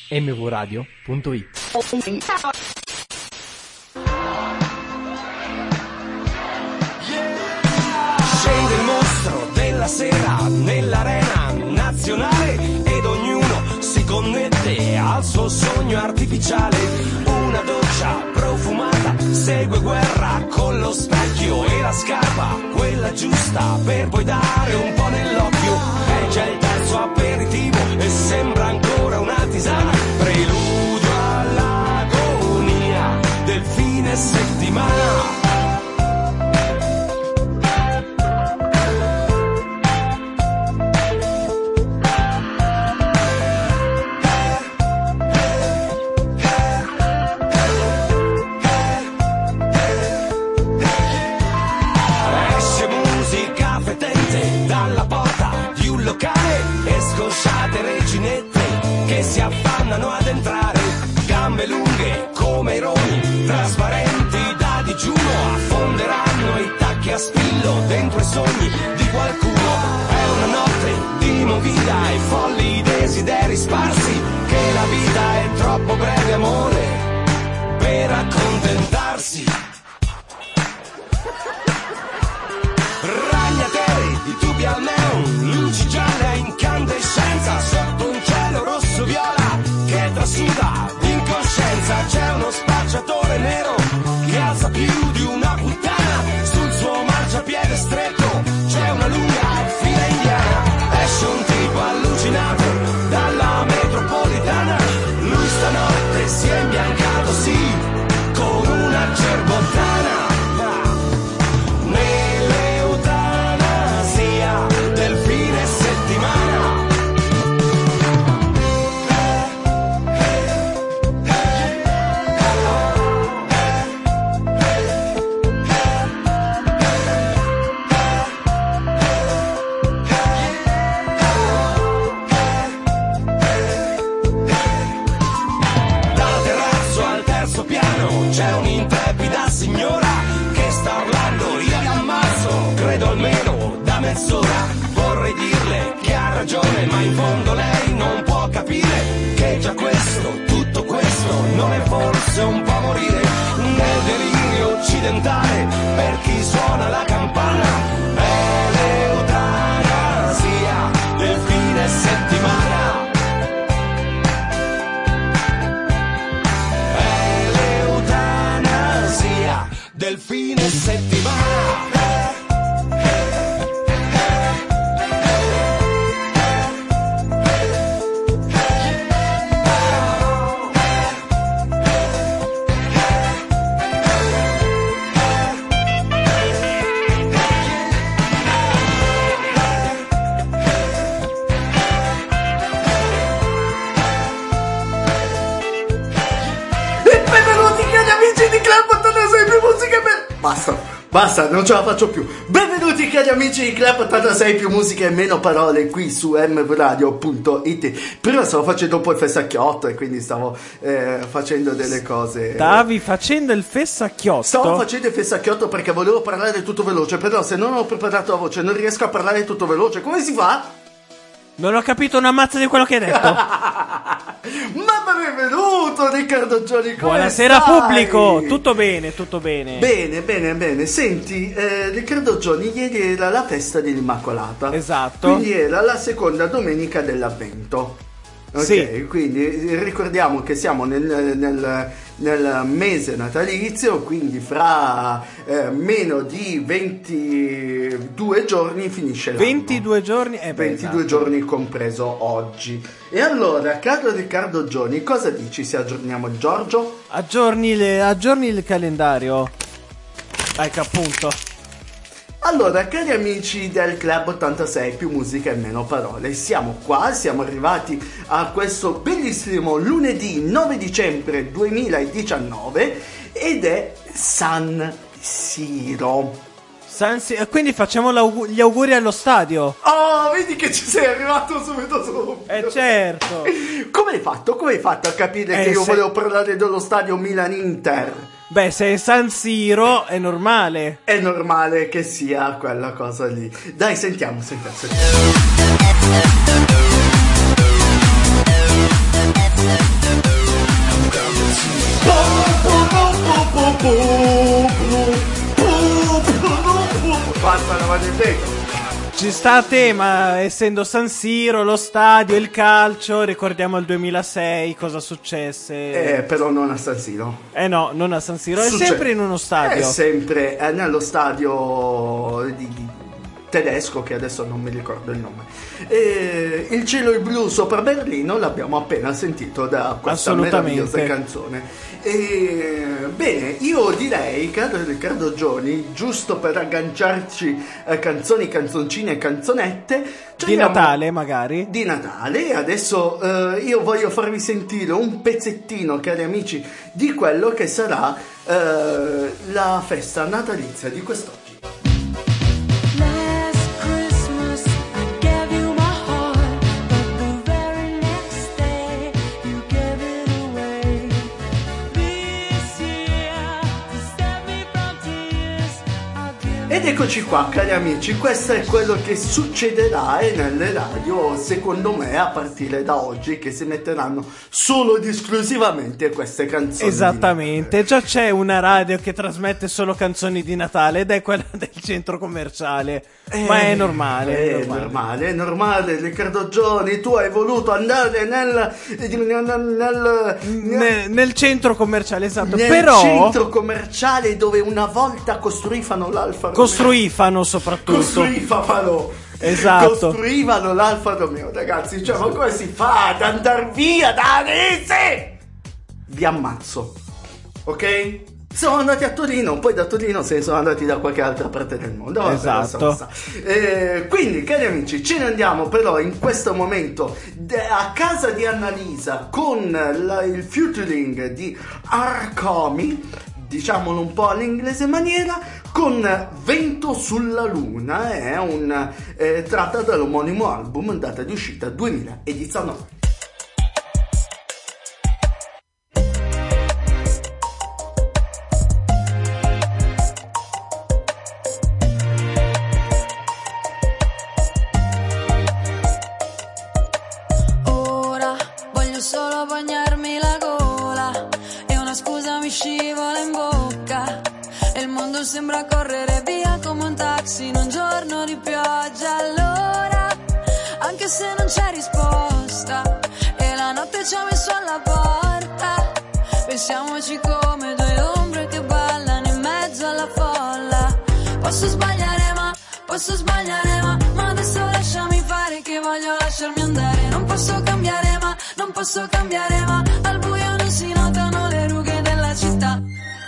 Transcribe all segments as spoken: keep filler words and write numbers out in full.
m v radio punto it. Scende il mostro della sera nell'arena nazionale ed ognuno si connette al suo sogno artificiale. Una doccia profumata segue guerra con lo specchio e la scarpa, quella giusta per poi dare un po' nell'occhio. È già il terzo aperitivo e sembra ancora una tisana, preludio all'agonia del fine settimana. Scosciate reginette che si affannano ad entrare, gambe lunghe come i roni, trasparenti da digiuno, affonderanno i tacchi a spillo dentro i sogni di qualcuno. È una notte di movida e folli desideri sparsi, che la vita è troppo breve, amore, per accontentarsi. Ragnateli di tubi al neon, luci gialle a incandescenza, sotto un cielo rosso viola che trasuda d'incoscienza. C'è uno spacciatore nero che alza più di una puttana, sul suo marciapiede stretto c'è una lunga fila indiana. Esce un tipo allucinato dalla metropolitana, lui stanotte si è imbiancato, sì, con una cerbottana. C'è un'intrepida signora che sta urlando, io la ammazzo, credo almeno da mezz'ora. Vorrei dirle che ha ragione, ma in fondo lei non può capire che già questo, tutto questo, non è forse un po' morire nel delirio occidentale per chi suona la campana. È l'eutanasia del fine settimana. Del fine settimana. Basta, basta, non ce la faccio più. Benvenuti cari amici di Club ottantasei, più musica e meno parole qui su m v radio punto it. Prima stavo facendo un po' il fessacchiotto e quindi stavo eh, facendo delle cose. Stavi facendo il fessacchiotto? Stavo facendo il fessacchiotto perché volevo parlare tutto veloce, però se non ho preparato la voce non riesco a parlare tutto veloce. Come si fa? Non ho capito una mazza di quello che hai detto. Mamma, benvenuto Riccardo Gioni, come buonasera stai? Pubblico, tutto bene, tutto bene. Bene, bene, bene. Senti, eh, Riccardo Gioni, ieri era la festa dell'Immacolata. Esatto. Quindi era la seconda domenica dell'Avvento. Ok, sì. Quindi ricordiamo che siamo nel, nel, nel mese natalizio, quindi fra eh, meno di ventidue giorni finisce l'anno. ventidue giorni? Eh beh, ventidue esatto. giorni compreso oggi. E allora, caro Riccardo Gioni, cosa dici se aggiorniamo il Giorgio? Aggiorni, le, aggiorni il calendario. Dai che appunto. Allora, cari amici del Club ottantasei, più musica e meno parole, siamo qua, siamo arrivati a questo bellissimo lunedì nove dicembre duemiladiciannove ed è San Siro. San Si- quindi facciamo gli auguri allo stadio. Oh, vedi che ci sei arrivato subito subito. Eh certo. Come hai fatto? Come hai fatto a capire eh, che io se... volevo parlare dello stadio Milan-Inter? Beh, se è San Siro è normale. È normale che sia quella cosa lì. Dai, sentiamo, sentiamo, sentiamo. Ci sta a tema, essendo San Siro, lo stadio, il calcio, ricordiamo il duemilasei, cosa successe. Eh, però non a San Siro. Eh no, non a San Siro, è Succe- sempre in uno stadio. È sempre eh, nello stadio di, di tedesco, che adesso non mi ricordo il nome. E il cielo è blu sopra Berlino l'abbiamo appena sentito da questa meravigliosa canzone. E, bene, io direi, caro Riccardo Gioni, giusto per agganciarci a canzoni, canzoncine e canzonette di Natale magari di Natale, adesso eh, io voglio farvi sentire un pezzettino, cari amici, di quello che sarà eh, la festa natalizia di quest'oggi. Ed eccoci qua, cari amici, questo è quello che succederà nelle radio, secondo me, a partire da oggi, che si metteranno solo ed esclusivamente queste canzoni. Esattamente, già c'è una radio che trasmette solo canzoni di Natale ed è quella del centro commerciale, eh, ma è normale. È normale. normale, è normale, Riccardo Gioni, tu hai voluto andare nel... nel, nel, nel centro commerciale, esatto, nel però... centro commerciale dove una volta costruivano l'Alfa Romeo. Costruivano soprattutto. Costruivano. Esatto. Costruivano l'Alfa Romeo, ragazzi. Cioè, ma come si fa ad andare via da Arese? Vi ammazzo. Ok? Siamo andati a Torino, poi da Torino se ne sono andati da qualche altra parte del mondo. Vabbè, esatto. Eh, quindi, cari amici, ce ne andiamo però in questo momento a casa di Annalisa con la, il featuring di Arcomi, diciamolo un po' all'inglese maniera, con Vento sulla Luna, è un eh, tratta dall'omonimo album, data di uscita duemiladiciannove. Ora voglio solo bagnarmi la gola e una scusa mi scivola in bocca. E il mondo sembra correre via come un taxi in un giorno di pioggia. Allora, anche se non c'è risposta e la notte ci ha messo alla porta, pensiamoci come due ombre che ballano in mezzo alla folla. Posso sbagliare ma, posso sbagliare ma, ma adesso lasciami fare che voglio lasciarmi andare. Non posso cambiare ma, non posso cambiare ma, al buio non si notano le rughe della città.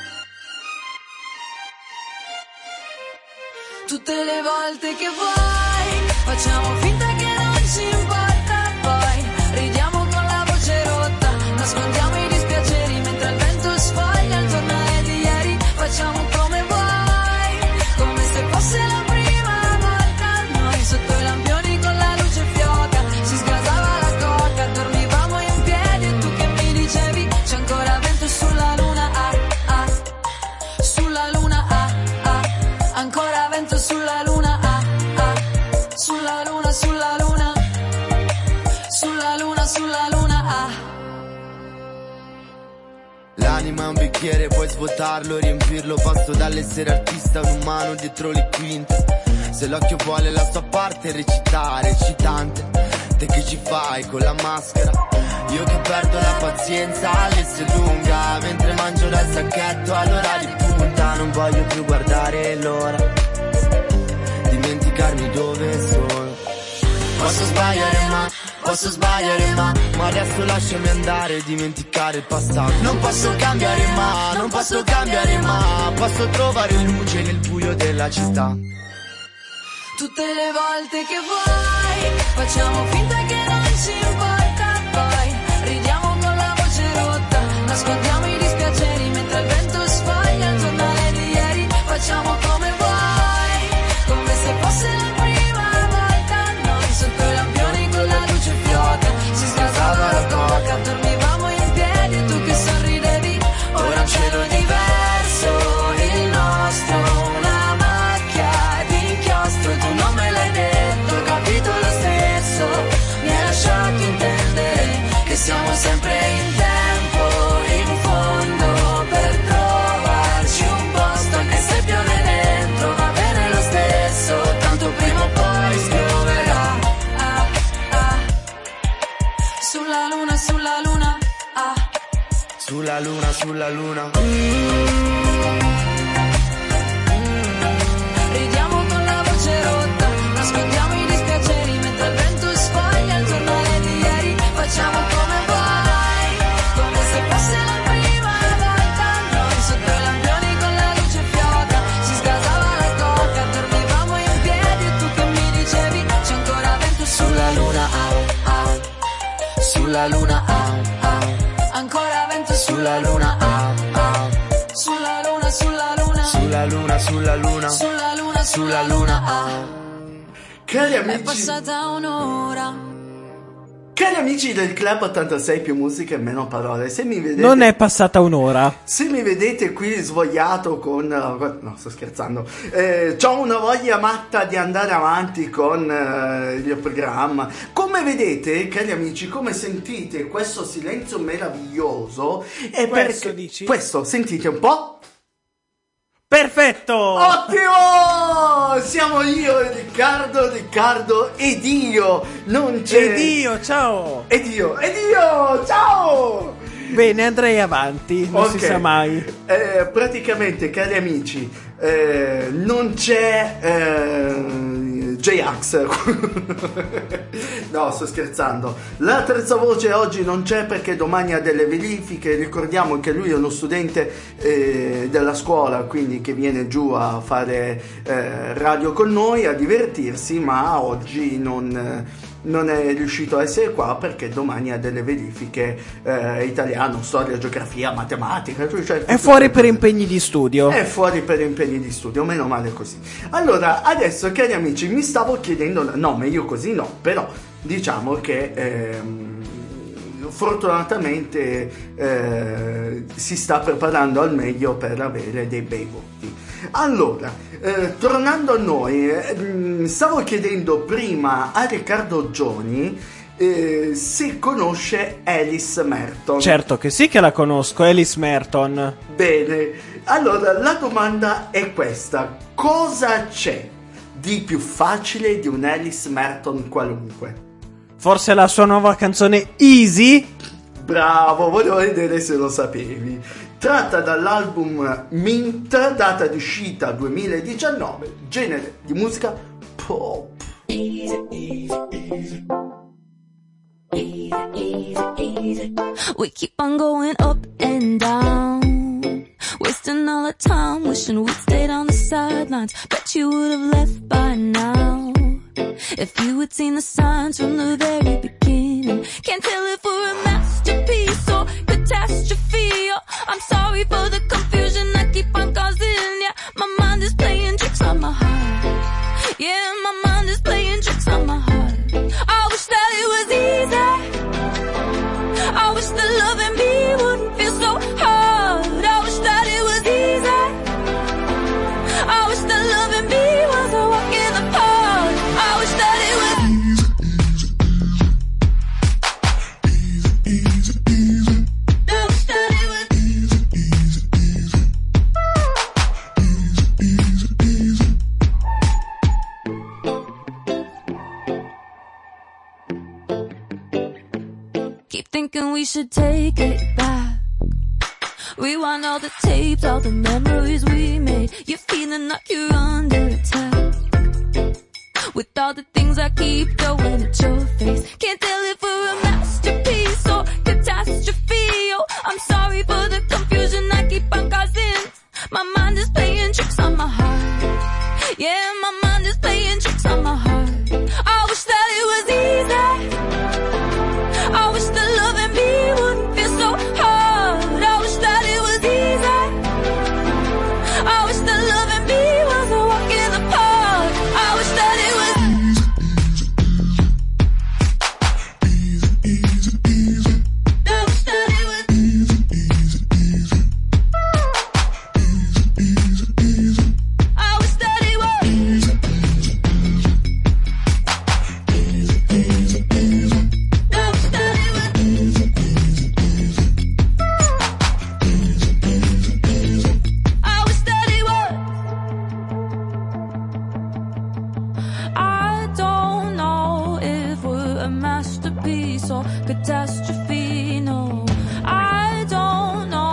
Tutte le volte che vuoi, facciamo finta che non ci importa, poi ridiamo con la voce rotta, nascondiamo i dispiaceri mentre il vento sfoglia il giornale di ieri. Facciamo come vuoi, come se fosse la prima volta, noi sotto i lampioni con la luce fioca, si sgasava la coca, dormivamo in piedi e tu che mi dicevi c'è ancora vento sulla luna, ah ah, sulla luna, ah ah, ancora vento sulla luna, ah ah, sulla luna, sulla luna, sulla luna, sulla luna, ah. L'anima è un bicchiere, puoi svuotarlo, riempirlo, passo dall'essere artista un umano dietro le quinte. Se l'occhio vuole la sua parte recitare, eccitante, te che ci fai con la maschera? Io che perdo la pazienza all'esse lunga, mentre mangio dal sacchetto all'ora di punta. Non voglio più guardare l'ora, dimenticarmi dove sono. Posso sbagliare ma, posso sbagliare ma, ma adesso lasciami andare e dimenticare il passato. Non posso cambiare ma, non posso cambiare ma, posso trovare luce nel buio della città. Tutte le volte che vuoi, facciamo finta che non ci importa, poi ridiamo con la voce rotta, nascondiamo i dispiaceri mentre il vento sfoglia il giornale di ieri. Facciamo come vuoi, come se fosse la prima volta, noi sotto i lampioni con la luce fioca, si sgasava la coca, dormivamo in piedi e tu che sorridevi. Ora un cielo diverso, il nostro, una macchia di inchiostro, tu non me l'hai detto, ho capito lo stesso. sulla luna, sulla luna. Ridiamo con la voce rotta, nascondiamo i dispiaceri mentre il vento sfoglia il giornale di ieri. Facciamo come vuoi, come se fosse la prima volta. Noi sotto i lampioni con la luce fioca, si sgasava la coca, dormivamo in piedi e tu che mi dicevi c'è ancora vento sulla luna, ah, ah, sulla luna, ah, ah, ancora vento sulla luna, ah, ah, sulla luna, sulla luna, sulla luna, sulla luna, sulla luna, sulla luna, ah. Cari È amici, passata un'ora. cari amici del Club ottantasei più musica e meno parole, se mi vedete Non è passata un'ora. se mi vedete qui svogliato con no, sto scherzando, eh, c'ho una voglia matta di andare avanti con eh, il programma. Come vedete, cari amici, come sentite questo silenzio meraviglioso è Questo perché dici? questo, sentite un po'. Perfetto! Ottimo! Siamo io e Riccardo, Riccardo ed io. Non c'è Ed io, ciao! Ed io, ed io, ciao! Bene, andrei avanti, non Ok. si sa mai. Eh, praticamente, cari amici, eh, non c'è eh, J-Ax. No, sto scherzando. La terza voce oggi non c'è perché domani ha delle verifiche. Ricordiamo che lui è uno studente eh, della scuola, quindi che viene giù a fare eh, radio con noi, a divertirsi, ma oggi non... non è riuscito a essere qua perché domani ha delle verifiche eh, italiano, storia, geografia, matematica, cioè È fuori per impegni di studio. è fuori per impegni di studio, meno male così. Allora, adesso cari amici, mi stavo chiedendo, no, meglio così no, però diciamo che ehm, fortunatamente eh, si sta preparando al meglio per avere dei bei voti. Allora, eh, tornando a noi, eh, stavo chiedendo prima a Riccardo Gioni eh, se conosce Alice Merton. Certo che sì che la conosco, Alice Merton. Bene, allora la domanda è questa: cosa c'è di più facile di un Alice Merton qualunque? Forse la sua nuova canzone Easy? Bravo, volevo vedere se lo sapevi. Tratta dall'album Mint, data di uscita duemiladiciannove, genere di musica pop. We keep on going up and down, wasting all our time, wishing we'd stayed on the sidelines. Bet you would have left by now if you had seen the signs from the very beginning. Can't tell if we're a masterpiece or catastrophe. Oh, I'm sorry for the confusion I keep on causing. Yeah, my mind is playing tricks on my heart. Yeah, my mind is playing tricks on my heart. I wish that it was easy. I wish that loving me wouldn't feel so hard. I wish that it was easy. I wish that loving me was a walk in the park. I wish that it was easy, easy, easy. I wish that it was easy, easy, easy. Easy, easy, easy. Keep thinking we should take it back. Rewind all the tapes, all the memories we made. You're feeling like you're under attack. With all the things I keep throwing at your face. Can't tell if we're a masterpiece or catastrophe. Oh, I'm sorry for the confusion I keep on causing. My mind is playing tricks on my heart. Yeah, my mind is playing tricks on my heart. I wish that it was easy. I wish that loving me wouldn't feel so hard. I wish that it was easy. I wish that loving me was a walk in the park. I wish that it was easy, easy, easy. I wish that it was easy, easy, easy. Easy, easy, easy. I wish that it was easy, easy, easy. Easy, easy, easy. I wish that it was easy, easy, easy. Easy, easy, easy. I wish that it was. I don't know if we're a masterpiece or catastrophe, no. I don't know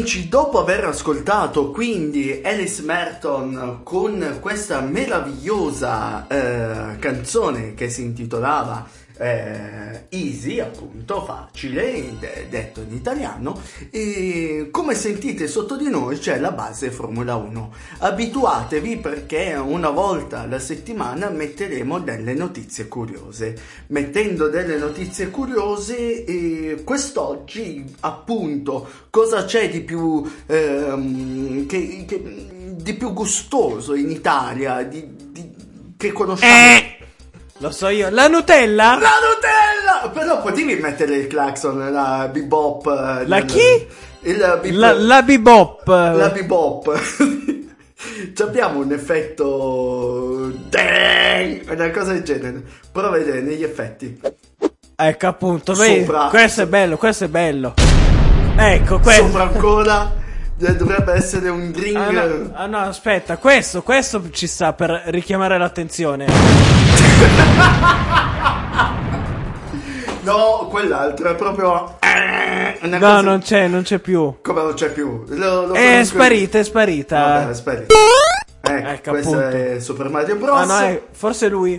amici, dopo aver ascoltato quindi Alice Merton con questa meravigliosa eh, canzone che si intitolava eh, Easy, appunto, facile, de- detto in italiano, e come sentite sotto di noi c'è la base Formula uno. Abituatevi, perché una volta alla settimana metteremo delle notizie curiose. Mettendo delle notizie curiose, e quest'oggi appunto cosa c'è di più ehm, che, che, di più gustoso in Italia, di, di, che conosciamo? Eh, lo so io, la Nutella? La Nutella! Però potevi mettere il clacson, la bebop. La nel, chi? Il bip, La, la bebop. La bebop. Abbiamo un effetto dang, una cosa del genere. Prova a vedere negli effetti. Ecco, appunto, vedi, Sopra. questo è bello, questo è bello. Ecco, questo. Sopra ancora dovrebbe essere un ring. Ah no, ah, no, aspetta, questo, questo ci sta per richiamare l'attenzione. No, quell'altro è proprio una No, cosa... non c'è, non c'è più. Come non c'è più? Lo, lo È conosco- sparita, è sparita. Vabbè, è sparita. Ecco, Ecco, questo appunto. è Super Mario Bros. Ah no, è, forse lui.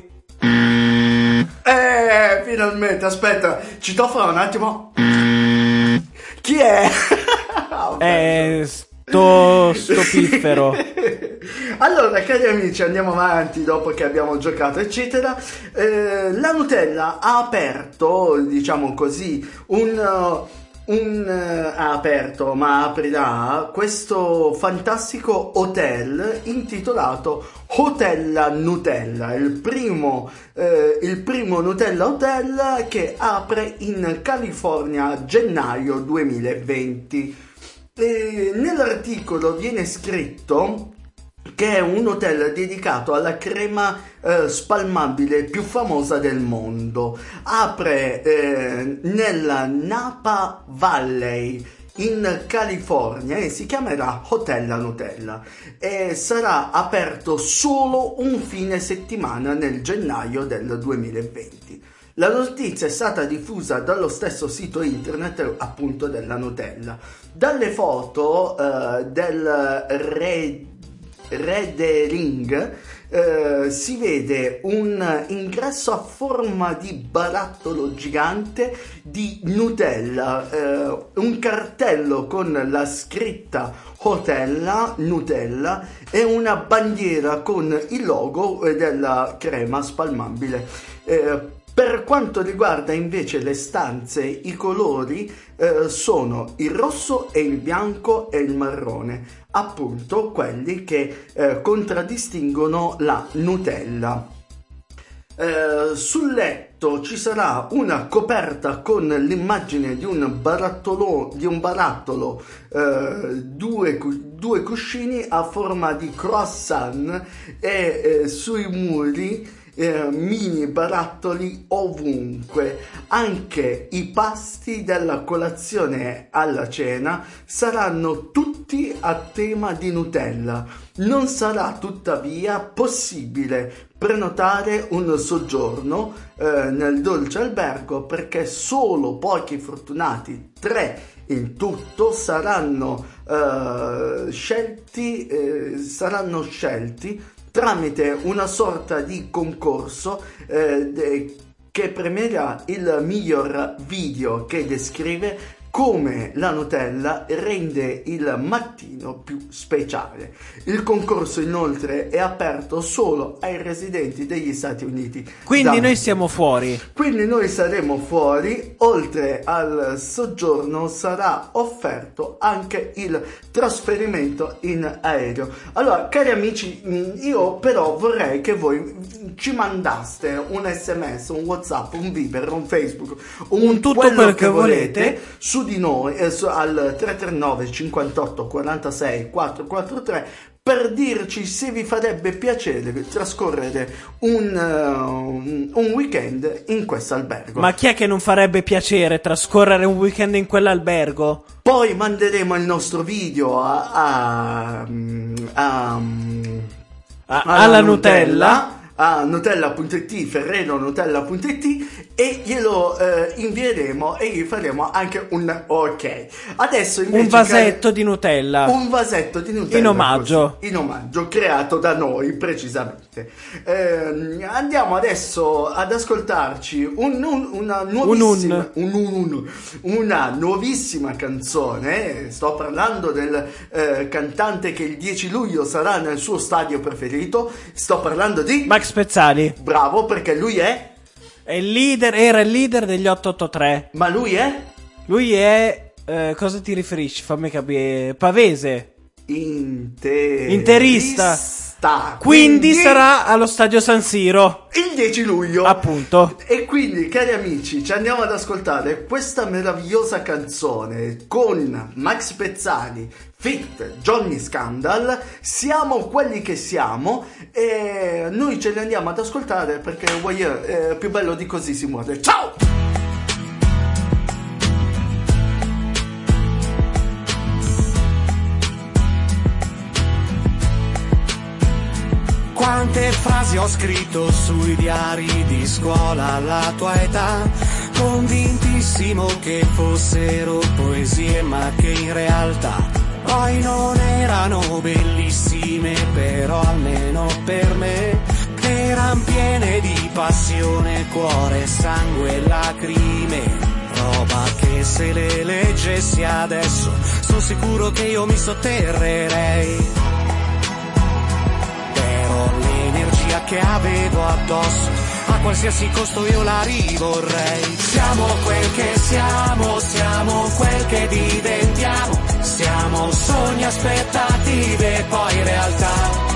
Eh, finalmente, aspetta, citofono un attimo. Chi è? Oh, È sto, sto piffero. Allora, cari amici, andiamo avanti dopo che abbiamo giocato, eccetera. Eh, la Nutella ha aperto, diciamo così, un... uh, un uh, ha aperto, ma aprirà questo fantastico hotel intitolato Hotel Nutella, il primo, eh, il primo Nutella Hotel che apre in California a gennaio duemilaventi. E nell'articolo viene scritto che è un hotel dedicato alla crema eh, spalmabile più famosa del mondo. Apre eh, nella Napa Valley in California e si chiamerà Hotel Nutella e sarà aperto solo un fine settimana nel gennaio del duemilaventi. La notizia è stata diffusa dallo stesso sito internet, appunto, della Nutella. Dalle foto eh, del re Redering eh, si vede un ingresso a forma di barattolo gigante di Nutella, eh, un cartello con la scritta Hotel Nutella e una bandiera con il logo della crema spalmabile. Eh, Per quanto riguarda invece le stanze, i colori eh, sono il rosso e il bianco e il marrone, appunto quelli che eh, contraddistinguono la Nutella. Eh, sul letto ci sarà una coperta con l'immagine di un barattolo, di un barattolo eh, due, due cuscini a forma di croissant e eh, sui muri Eh, mini barattoli ovunque. Anche i pasti della colazione alla cena saranno tutti a tema di Nutella. Non sarà tuttavia possibile prenotare un soggiorno eh, nel dolce albergo, perché solo pochi fortunati, tre in tutto, saranno eh, scelti eh, saranno scelti tramite una sorta di concorso eh, de- che premierà il miglior video che descrive come la Nutella rende il mattino più speciale. Il concorso inoltre è aperto solo ai residenti degli Stati Uniti. Quindi Da- noi siamo fuori. Quindi noi saremo fuori. Oltre al soggiorno sarà offerto anche il trasferimento in aereo. Allora, cari amici, io però vorrei che voi ci mandaste un sms, un WhatsApp, un Viber, un Facebook, un, Un tutto quello quel che che volete, volete. su di noi eh, su- al tre tre nove cinquantotto quarantasei quattrocentoquarantatré per dirci se vi farebbe piacere trascorrere un, uh, un weekend in questo albergo. Ma chi è che non farebbe piacere trascorrere un weekend in quell'albergo? Poi manderemo il nostro video a, a, a, A- alla alla Nutella. a Nutella punto it, ferrero nutella punto it, e glielo eh, invieremo e gli faremo anche un ok. Adesso invece un vasetto cari... di Nutella. Un vasetto di Nutella. In omaggio. Così, in omaggio, creato da noi precisamente. Eh, andiamo adesso ad ascoltarci un, un, una nuovissima un, un. Un, un, una nuovissima canzone. Sto parlando del eh, cantante che il dieci luglio sarà nel suo stadio preferito. Sto parlando di Max Pezzali. Bravo, perché lui è È il leader, era il leader degli otto otto tre. Ma lui è Lui è eh, cosa ti riferisci? Fammi capire. Pavese. Interista. Interista. Quindi, Quindi sarà allo stadio San Siro il dieci luglio, appunto. E quindi, cari amici, ci andiamo ad ascoltare questa meravigliosa canzone con Max Pezzali feat. Johnny Scandal. Siamo quelli che siamo, e noi ce li andiamo ad ascoltare perché voglio, eh, più bello di così si muore. Ciao! Quante frasi ho scritto sui diari di scuola alla tua età, convintissimo che fossero poesie ma che in realtà poi non erano bellissime, però almeno per me eran piene di passione, cuore, sangue e lacrime. Roba che se le leggessi adesso sono sicuro che io mi sotterrerei. L'energia che avevo addosso a qualsiasi costo io la rivorrei. Siamo quel che siamo, siamo quel che diventiamo, siamo sogni, aspettative e poi realtà.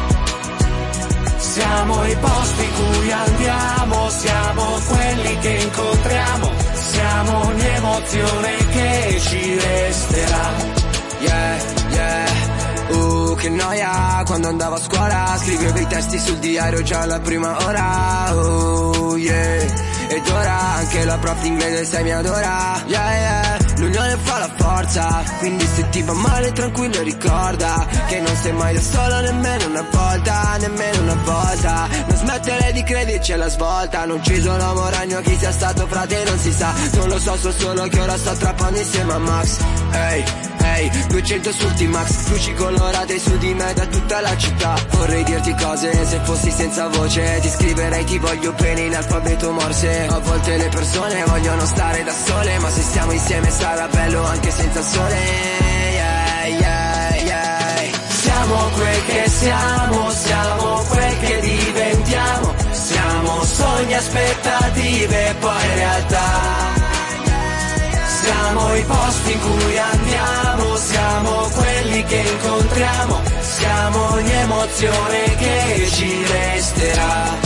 Siamo i posti in cui andiamo, siamo quelli che incontriamo, siamo ogni emozione che ci resterà. Yeah, yeah. Uh, che noia, quando andavo a scuola scrivevo i testi sul diario già alla prima ora. Oh yeah. Ed ora anche la prof d'inglese sai mi adora. Yeah yeah. L'unione fa la forza, quindi se ti va male tranquillo ricorda che non sei mai da solo nemmeno una volta, nemmeno una volta. Non smettere di crederci alla svolta, non ci sono moragno chi sia stato frate non si sa. Non lo so, so solo che ora sto trappando insieme a Max. Ehi, ehi, duecento sul T-Max, luci colorate su di me da tutta la città. Vorrei dirti cose, se fossi senza voce ti scriverei ti voglio bene in alfabeto morse. A volte le persone vogliono stare da sole, ma se stiamo insieme sarà bello anche senza sole. Yeah, yeah, yeah. Siamo quel che siamo, siamo quel che diventiamo, siamo sogni, aspettative e poi realtà. Siamo i posti in cui andiamo, siamo quelli che incontriamo, siamo ogni emozione che ci resterà.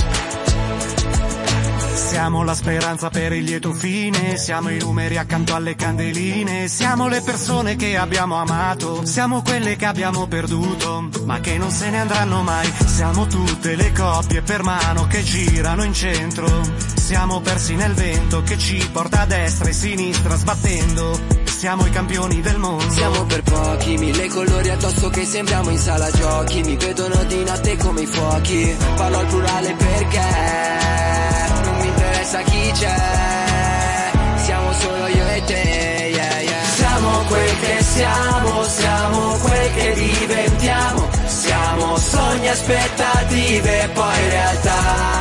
Siamo la speranza per il lieto fine, siamo i numeri accanto alle candeline, siamo le persone che abbiamo amato, siamo quelle che abbiamo perduto, ma che non se ne andranno mai, siamo tutte le coppie per mano che girano in centro, siamo persi nel vento che ci porta a destra e sinistra sbattendo, siamo i campioni del mondo. Siamo per pochi, mille colori addosso che sembriamo in sala giochi, mi vedono di notte come i fuochi, parlo al plurale perché sa chi c'è, siamo solo io e te, yeah, yeah. Siamo quel che siamo, siamo quel che diventiamo, siamo sogni, aspettative e poi realtà.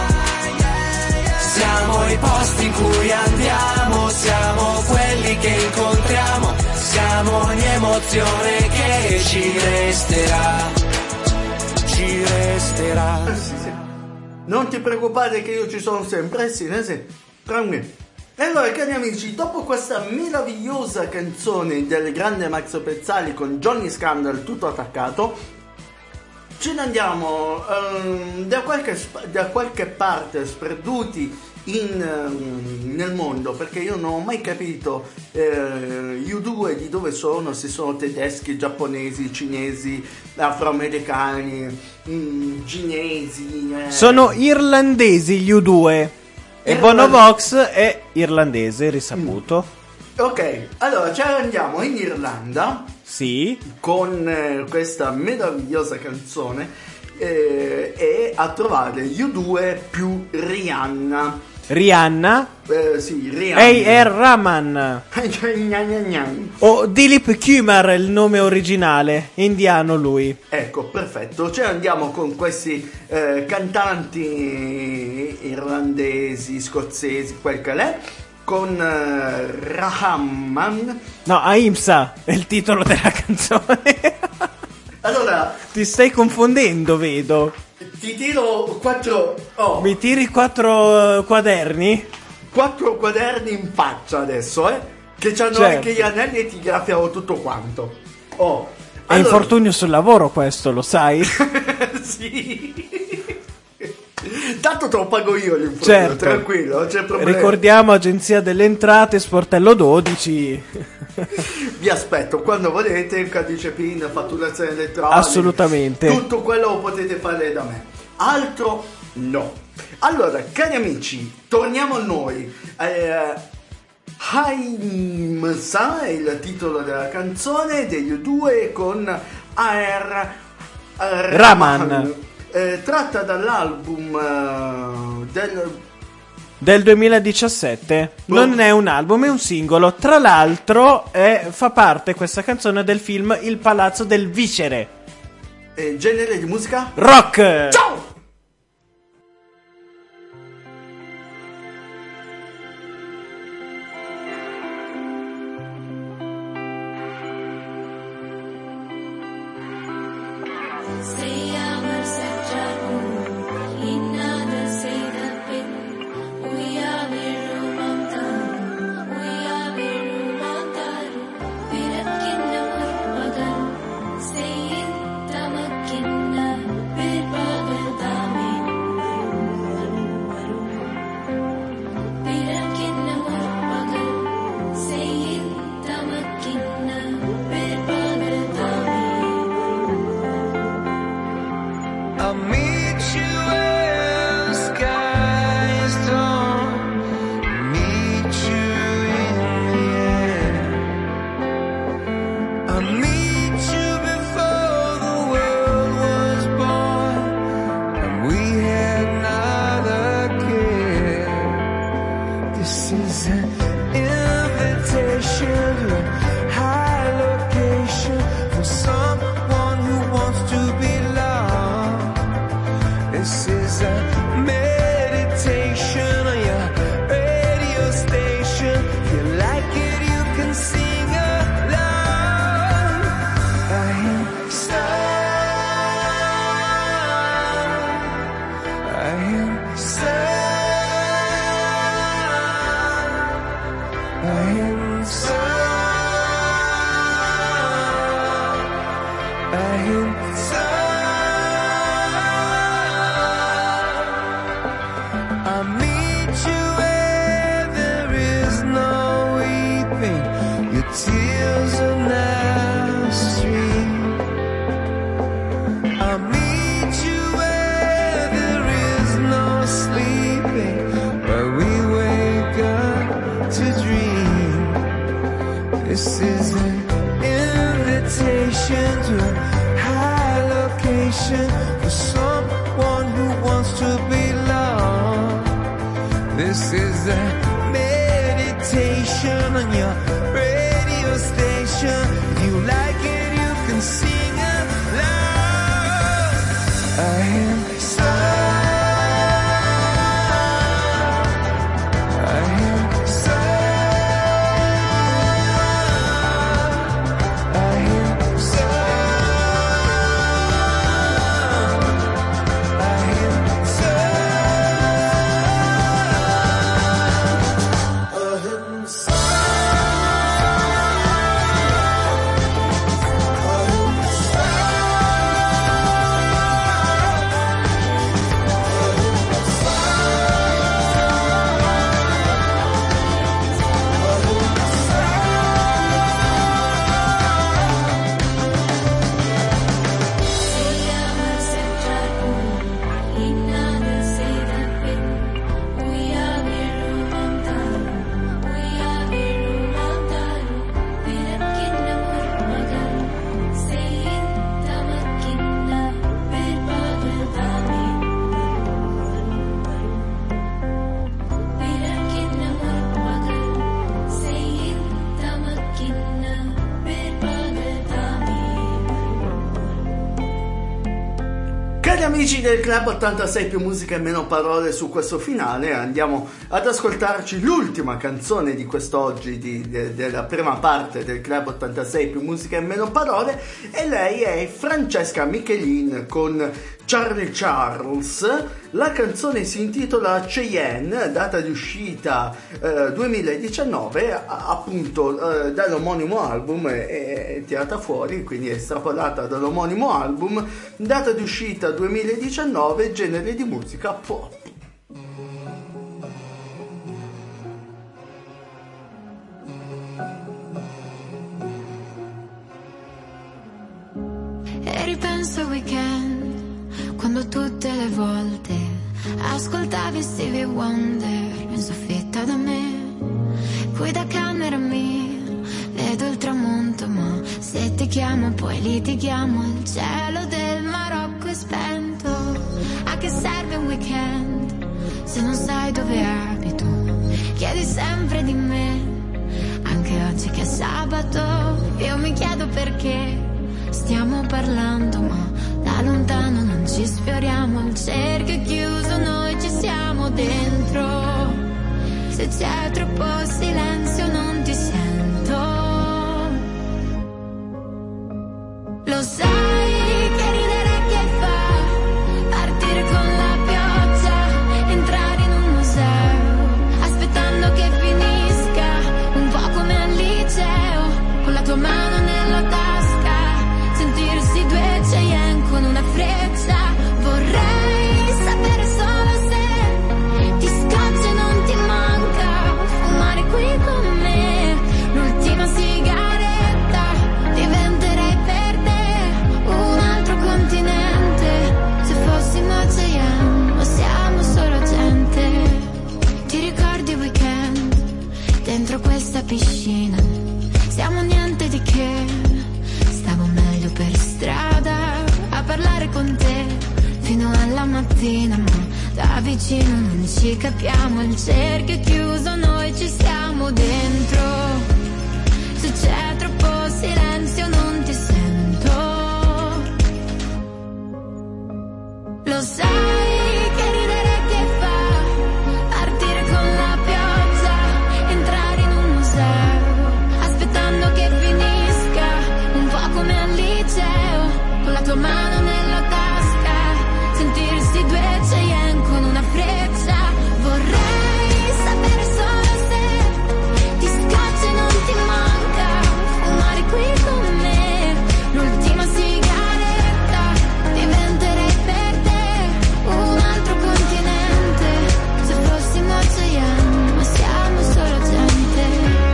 Siamo i posti in cui andiamo, siamo quelli che incontriamo, siamo ogni emozione che ci resterà, ci resterà. Non ti preoccupare che io ci sono sempre, sì, eh sì, tranquillo. E allora, cari amici, dopo questa meravigliosa canzone del grande Max Pezzali con Johnny Scandal tutto attaccato, ce ne andiamo um, da, qualche, da qualche parte sperduti in, um, nel mondo, perché io non ho mai capito eh, gli U due di dove sono, se sono tedeschi, giapponesi, cinesi, afroamericani, mm, cinesi. Eh. Sono irlandesi gli U due e Irland- Bonovox è irlandese, risaputo. Mm. Ok, allora ci andiamo in Irlanda. Sì. Con eh, questa meravigliosa canzone eh, e a trovare gli U due più Rihanna. Rihanna? Eh, sì, Rihanna. A R. Rahman. O Dilip Kumar, il nome originale, indiano lui. Ecco, perfetto. Cioè andiamo con questi eh, cantanti irlandesi, scozzesi, quel che è, con uh, Rahman. No, Ahimsa è il titolo della canzone. Allora, ti stai confondendo, vedo. Ti tiro quattro... Oh. Mi tiri quattro uh, quaderni? Quattro quaderni in faccia adesso, eh? Che c'hanno certo. anche gli anelli e ti graffiano tutto quanto. Oh. È allora... infortunio sul lavoro questo, lo sai? Sì. Tanto te lo pago io l'infortunio, certo. tranquillo, non c'è problema. Ricordiamo Agenzia delle Entrate, sportello dodici. Vi aspetto quando volete, il codice PIN, fatturazione elettronica. Assolutamente. Tutto quello lo potete fare da me. Altro no. Allora, cari amici, torniamo a noi. Eh, Ahimsa è il titolo della canzone degli U due con A R. Rahman. Eh, tratta dall'album uh, del... del duemiladiciassette. Oh. Non è un album, è un singolo. Tra l'altro è, fa parte questa canzone del film Il Palazzo del Viscere. E genere di musica? Rock. Ciao! Cari amici del Club ottantasei più musica e meno parole, su questo finale andiamo ad ascoltarci l'ultima canzone di quest'oggi, di, de, della prima parte del Club ottantasei più musica e meno parole, e lei è Francesca Michelin con Charlie Charles. La canzone si intitola Cheyenne, data di uscita eh, duemiladiciannove, a, appunto eh, dall'omonimo album, è, è tirata fuori, quindi è estrapolata dall'omonimo album, data di uscita duemiladiciannove, genere di musica pop. E ripenso al weekend, quando tutte le volte ascoltavi Stevie Wonder in soffitta da me. Qui da camera mia vedo il tramonto, ma se ti chiamo poi litighiamo. Il cielo del Marocco è spento. A che serve un weekend se non sai dove abito? Chiedi sempre di me, anche oggi che è sabato. Io mi chiedo perché stiamo parlando, ma da lontano non ci sfioriamo. Il cerchio è chiuso, noi ci siamo dentro. Se c'è troppo silenzio non ti sento. Lo sai che ridere che fa partire con la pioggia, entrare in un museo, aspettando che finisca, un po' come al liceo, con la tua mano nella tasca, sentirsi due Cheyenne con una freccia. Vorrei sapere solo se ti scoccia e non ti manca fumare qui con me l'ultima sigaretta. Diventerei per te un altro continente se fossimo Cheyenne, ma siamo solo gente. Ti ricordi il weekend dentro questa piscina? Siamo niente di che, stavo meglio per strada a parlare con te fino alla mattina, ma da vicino non ci capiamo. Il cerchio è chiuso, noi ci siamo dentro. Se c'è troppo silenzio non ti sento. Lo sai che ridere che fa partire con la pioggia, entrare in un museo, aspettando che finisca, un po' come al liceo, con la tua mano nella tasca, sentirsi due Cheyenne con una freccia. Vorrei sapere solo se ti scoccia e non ti manca fumare qui con me l'ultima sigaretta. Diventerei per te un altro continente se fossimo Cheyenne, ma siamo solo gente.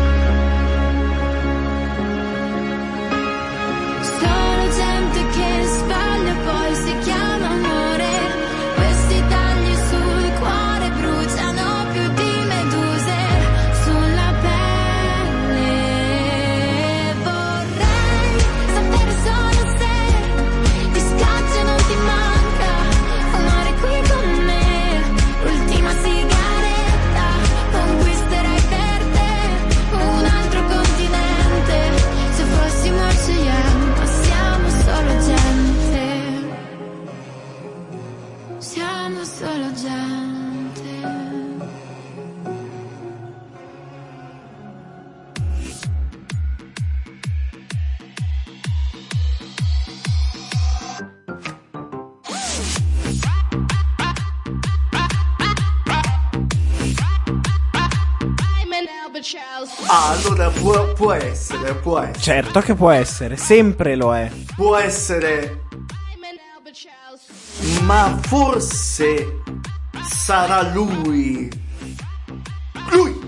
Solo gente che sbaglia poi si chiama amore. Questi tagli sul cuore bruciano più di meduse sulla pelle. Vorrei sapere solo se ti scoccia e non ti manca fumare qui con me l'ultima sigaretta. Conquisterei per te un altro continente se fossimo Cheyenne, ma siamo solo gente. Siamo solo gente. Ah, allora può, può essere, può essere. Certo che può essere, sempre lo è. Può essere, ma forse sarà lui. Lui!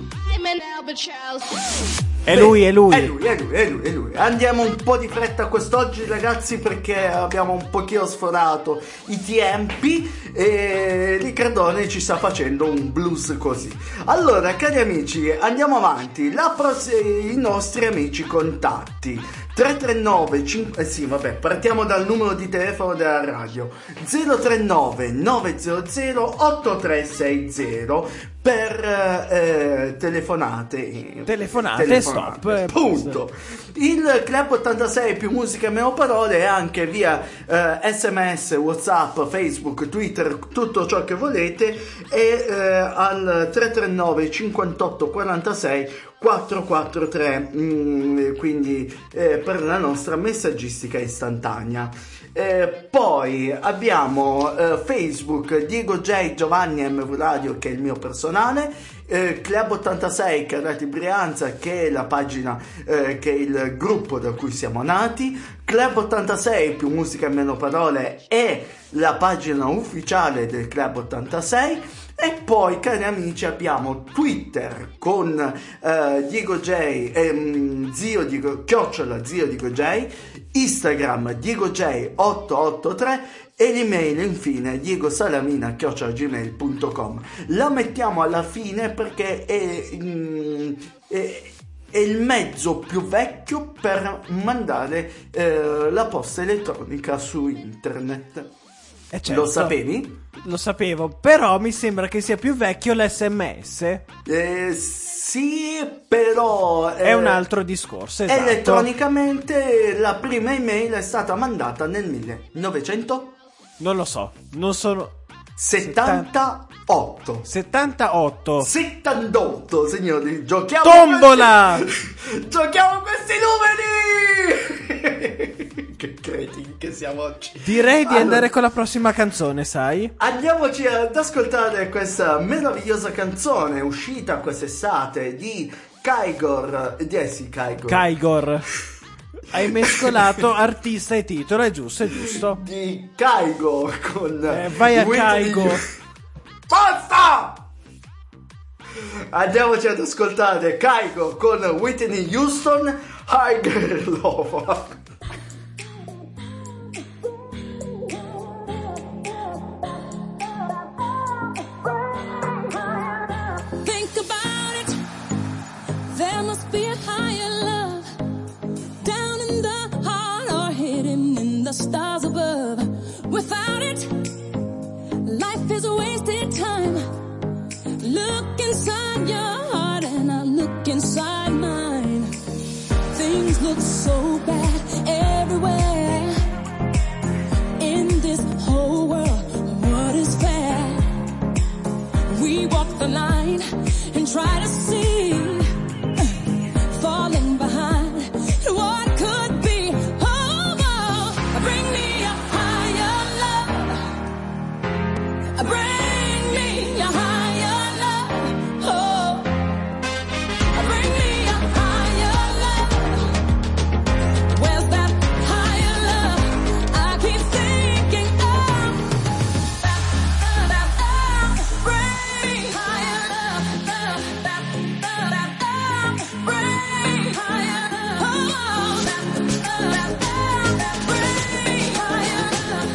È lui, è lui. È lui, è lui, è lui, è lui. Andiamo un po' di fretta quest'oggi, ragazzi, perché abbiamo un pochino sforato i tempi e Riccardone ci sta facendo un blues così. Allora, cari amici, andiamo avanti. La pros- I nostri amici contatti. tre tre nove cinque, eh sì vabbè, partiamo dal numero di telefono della radio zero tre nove nove zero zero otto tre sei zero per eh, telefonate telefonate, telefonate stop punto. Il Club ottantasei più musica e meno parole anche via eh, sms, whatsapp, facebook, twitter, tutto ciò che volete, e eh, al tre tre nove cinquantotto quarantasei quattrocentoquarantatré, mm, quindi eh, per la nostra messaggistica istantanea. Eh, poi abbiamo eh, Facebook Diego J Giovanni M V Radio, che è il mio personale, eh, Club ottantasei Carrati Brianza, che è la pagina, eh, che è il gruppo da cui siamo nati. Club ottantasei più musica e meno parole è la pagina ufficiale del Club ottantasei. E poi, cari amici, abbiamo Twitter con eh, Diego J, ehm, zio Diego, chiocciola zio Diego J, Instagram Diego J otto otto tre e l'email infine diegosalamina chiocciola gmail punto com. La mettiamo alla fine perché è, mm, è, è il mezzo più vecchio per mandare eh, la posta elettronica su internet. Eh certo, lo sapevi? Lo sapevo, però mi sembra che sia più vecchio l'esse emme esse. Eh, sì, però... È eh, un altro discorso, esatto. Elettronicamente la prima email è stata mandata nel millenovecento... Non lo so, non sono... settantotto settantotto settantotto, signori, giochiamo tombola questi... giochiamo questi numeri. Che cretini che siamo oggi. Direi di allora, andare con la prossima canzone, sai? Andiamoci ad ascoltare questa meravigliosa canzone uscita quest'estate di Kaigor. Eh sì, Kaigor Kaigor. Hai mescolato artista e titolo, è giusto, è giusto. Di Kaigo con eh, vai a Kaigo. Basta! Andiamoci ad ascoltare Kaigo con Whitney Houston, Higher Love. Think about it. There must be a higher love down in the heart or hidden in the stars above. Without it, life is a wasted time. Look inside your heart and I look inside mine. Things look so bad everywhere in this whole world. What is fair? We walk the line and try to see, falling behind what could be. Oh, oh, bring me a higher love. Bring me a higher love. Oh, bring me a higher love. Where's that higher love? I keep thinking of. Bring me higher love. Bring me higher love. Oh, bring me higher love. Bring me higher love.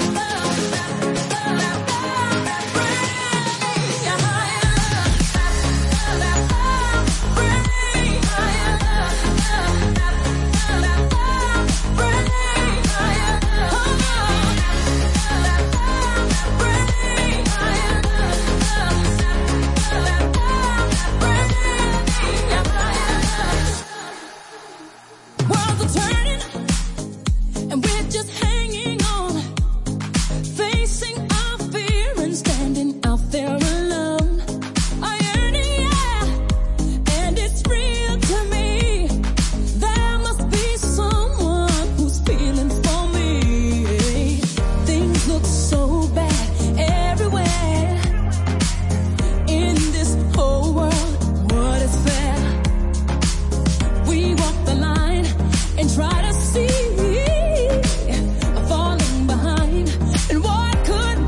Worlds are turning, and we're just hanging on, facing our fear and standing out there alone. I yearning, yeah, and it's real to me. There must be someone who's feeling for me. Things look so bad everywhere in this whole world. What is fair? We walk the line and try to see, falling behind, and what could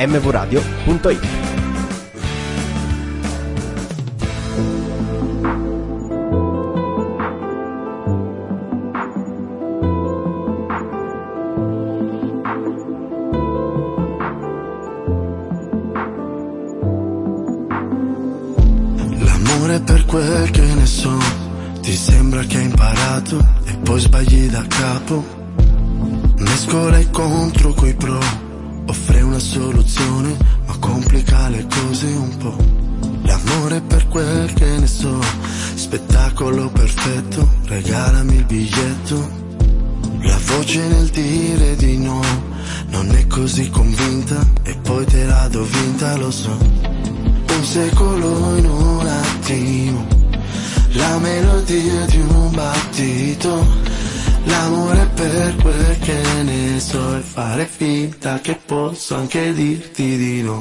m v radio punto it. L'amore per quel che ne so, ti sembra che hai imparato e poi sbagli da capo. Mescola i contro coi pro, offre una soluzione ma complica le cose un po'. L'amore per quel che ne so, spettacolo perfetto, regalami il biglietto. La voce nel dire di no non è così convinta e poi te la do vinta, lo so. Un secolo in un attimo, la melodia di un battito. L'amore per quel che ne so e fare finta che posso anche dirti di no.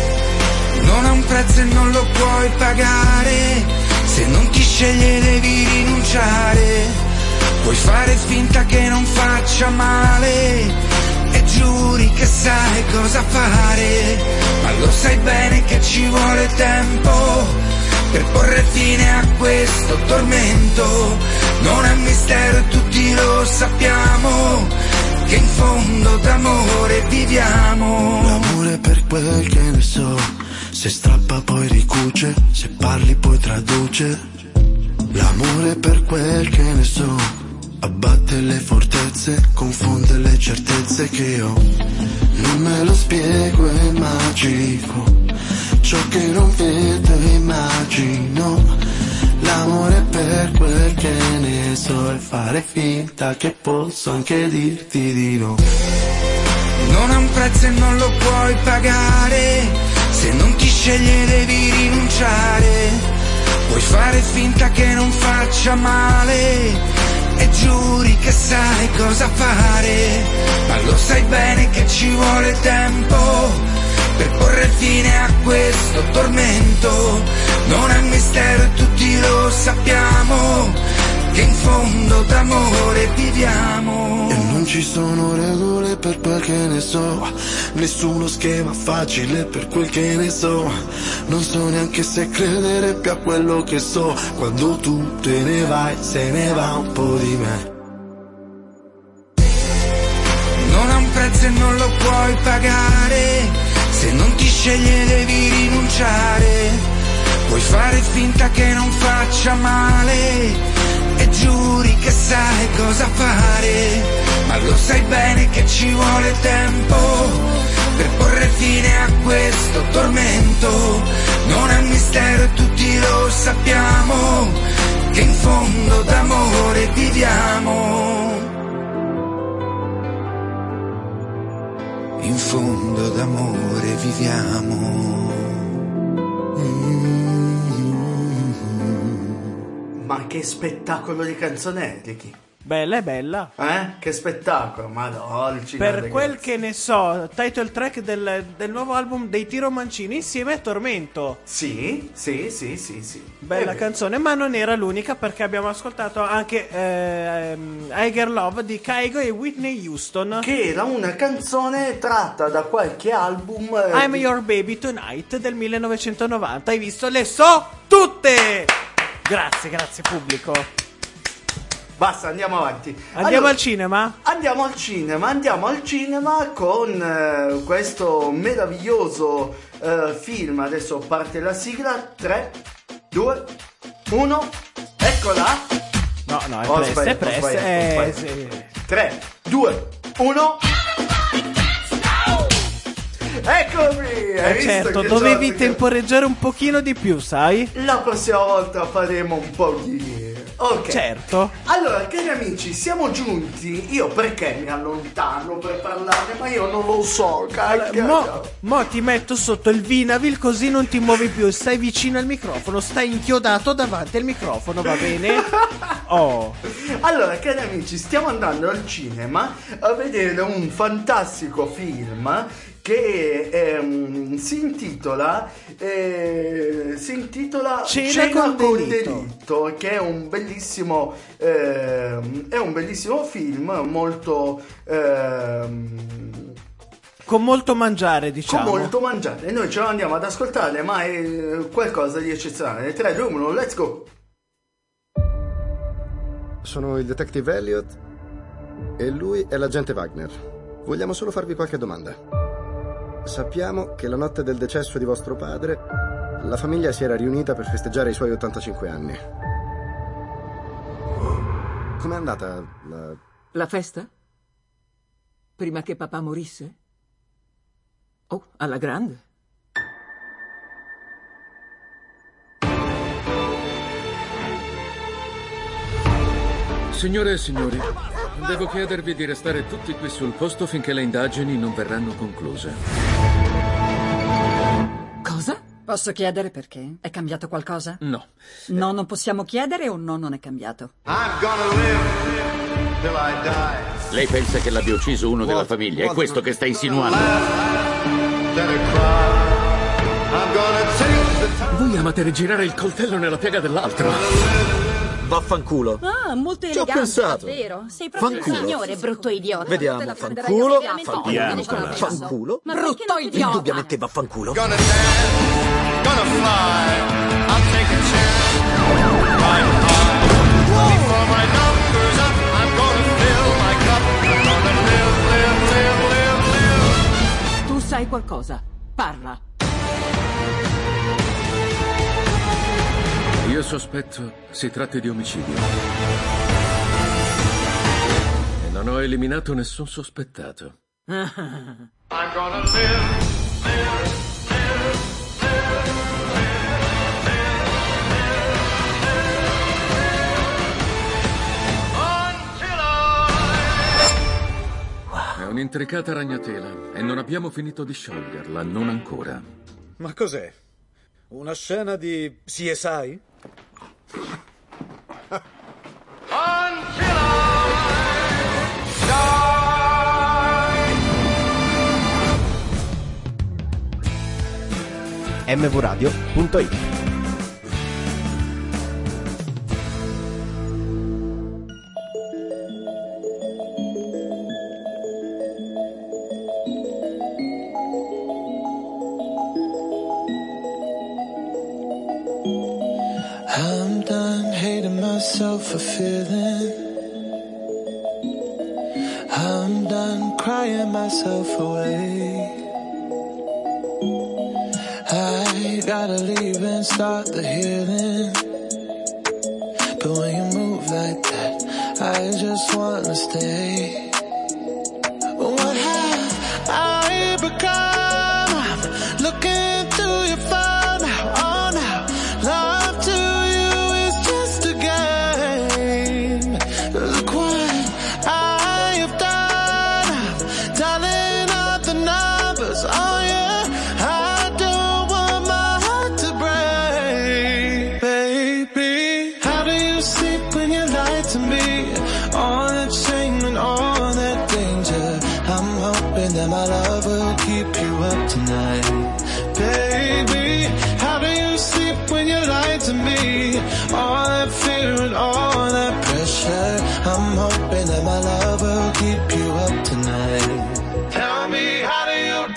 Non ha un prezzo e non lo puoi pagare, se non ti sceglie devi rinunciare. Puoi fare finta che non faccia male e giuri che sai cosa fare, ma lo sai bene che ci vuole tempo per porre fine a questo tormento. Non è un mistero e tutti lo sappiamo, che in fondo d'amore viviamo. L'amore per quel che ne so, se strappa poi ricuce, se parli poi traduce. L'amore per quel che ne so, abbatte le fortezze, confonde le certezze che ho. Non me lo spiego, è magico, ciò che non vedo immagino. L'amore per quel che ne so e fare finta che posso anche dirti di no. Non ha un prezzo e non lo puoi pagare, se non ti sceglie devi rinunciare. Puoi fare finta che non faccia male e giuri che sai cosa fare, ma lo sai bene che ci vuole tempo per porre fine a questo tormento. Non è un mistero e tutti lo sappiamo, che in fondo d'amore viviamo. E non ci sono regole per quel che ne so, nessuno schema facile per quel che ne so. Non so neanche se credere più a quello che so, quando tu te ne vai se ne va un po' di me. Non ha un prezzo e non lo puoi pagare, se non ti sceglie devi rinunciare. Puoi fare finta che non faccia male e giuri che sai cosa fare, ma lo sai bene che ci vuole tempo per porre fine a questo tormento. Non è un mistero e tutti lo sappiamo, che in fondo d'amore viviamo. In fondo d'amore viviamo. Ma che spettacolo di canzone, Ricky. Bella è bella. Eh? Che spettacolo, madonna. Per quel che ne so, title track del, del nuovo album dei Tiro Mancini insieme a Tormento. Sì, sì, sì, sì, sì. Bella canzone, ma non era l'unica, perché abbiamo ascoltato anche ehm, Higher Love di Kygo e Whitney Houston, che era una canzone tratta da qualche album. eh, I'm Your Baby Tonight del millenovecentonovanta. Hai visto? Le so tutte! Grazie, grazie pubblico. Basta, andiamo avanti. Andiamo allora, al cinema? Andiamo al cinema, andiamo al cinema con eh, questo meraviglioso eh, film. Adesso parte la sigla. tre, due, uno. Eccola. No, no, è Ho presto, è sbagliato, ho presto. sbagliato, ho Eh, sbagliato. sì. tre, due, uno. Eccomi! Hai Eh visto certo, che dovevi gioco? temporeggiare un pochino di più, sai? La prossima volta faremo un po' di... Ok. Certo. Allora, cari amici, siamo giunti. Io perché mi allontano per parlare? Ma io non lo so, cacchio. Mo, mo ti metto sotto il Vinavil, così non ti muovi più. Stai vicino al microfono, stai inchiodato davanti al microfono, va bene? Oh. Allora, cari amici, stiamo andando al cinema a vedere un fantastico film che ehm, si intitola eh, si intitola Cena, Cena con, con delitto. delitto, che è un bellissimo ehm, è un bellissimo film molto ehm, Con molto mangiare, diciamo. Con molto mangiare. E noi ce lo andiamo ad ascoltare, ma è qualcosa di eccezionale. tre, due, uno, let's go! Sono il detective Elliot e lui è l'agente Wagner. Vogliamo solo farvi qualche domanda. Sappiamo che la notte del decesso di vostro padre la famiglia si era riunita per festeggiare i suoi ottantacinque anni. Com'è andata la... La festa? Prima che papà morisse? Oh, alla grande. Signore e signori, devo chiedervi di restare tutti qui sul posto finché le indagini non verranno concluse. Cosa? Posso chiedere perché? È cambiato qualcosa? No. No, non possiamo chiedere o no, non è cambiato? I'm gonna live till I die. Lei pensa che l'abbia ucciso uno della famiglia? È questo che sta insinuando? Voi amate rigirare il coltello nella piega dell'altro. Vaffanculo. Ah, molto Ci ho elegante, pensato. davvero. Sei proprio Fanculo. un signore, brutto idiota. Vediamo, Te la fanculo, prenderai fanculo, ovviamente. fanculo, Ma perché brutto non ti idiota. gioca? Indubbiamente vaffanculo. Gonna dance, gonna fly, I'll take a chance, right high. Before my number's up, I'm gonna fill my cup. I'm gonna live, live, live, live, live. Tu sai qualcosa? Parla. Io sospetto si tratti di omicidio. E non ho eliminato nessun sospettato. I'm gonna live, live, live, È un'intricata ragnatela e non abbiamo finito di scioglierla, non ancora. Ma cos'è? Una scena di C S I? M V radio punto it. I'm done hating myself for feeling. I'm done crying myself away. I gotta leave and start the healing. But when you move like that, I just wanna stay. What have I become? I'm looking through your phone now, oh now. Love to you is just a game. Look what I have done. I'm dialing up the numbers, oh yeah. I don't want my heart to break, baby. How do you sleep when you lie to me? All that shame and all that danger. I'm hoping that my love will keep you up tonight, baby. How do you sleep when you lie to me? All that fear and all that pressure. I'm hoping that my love will keep you up tonight. Tell me, how do you?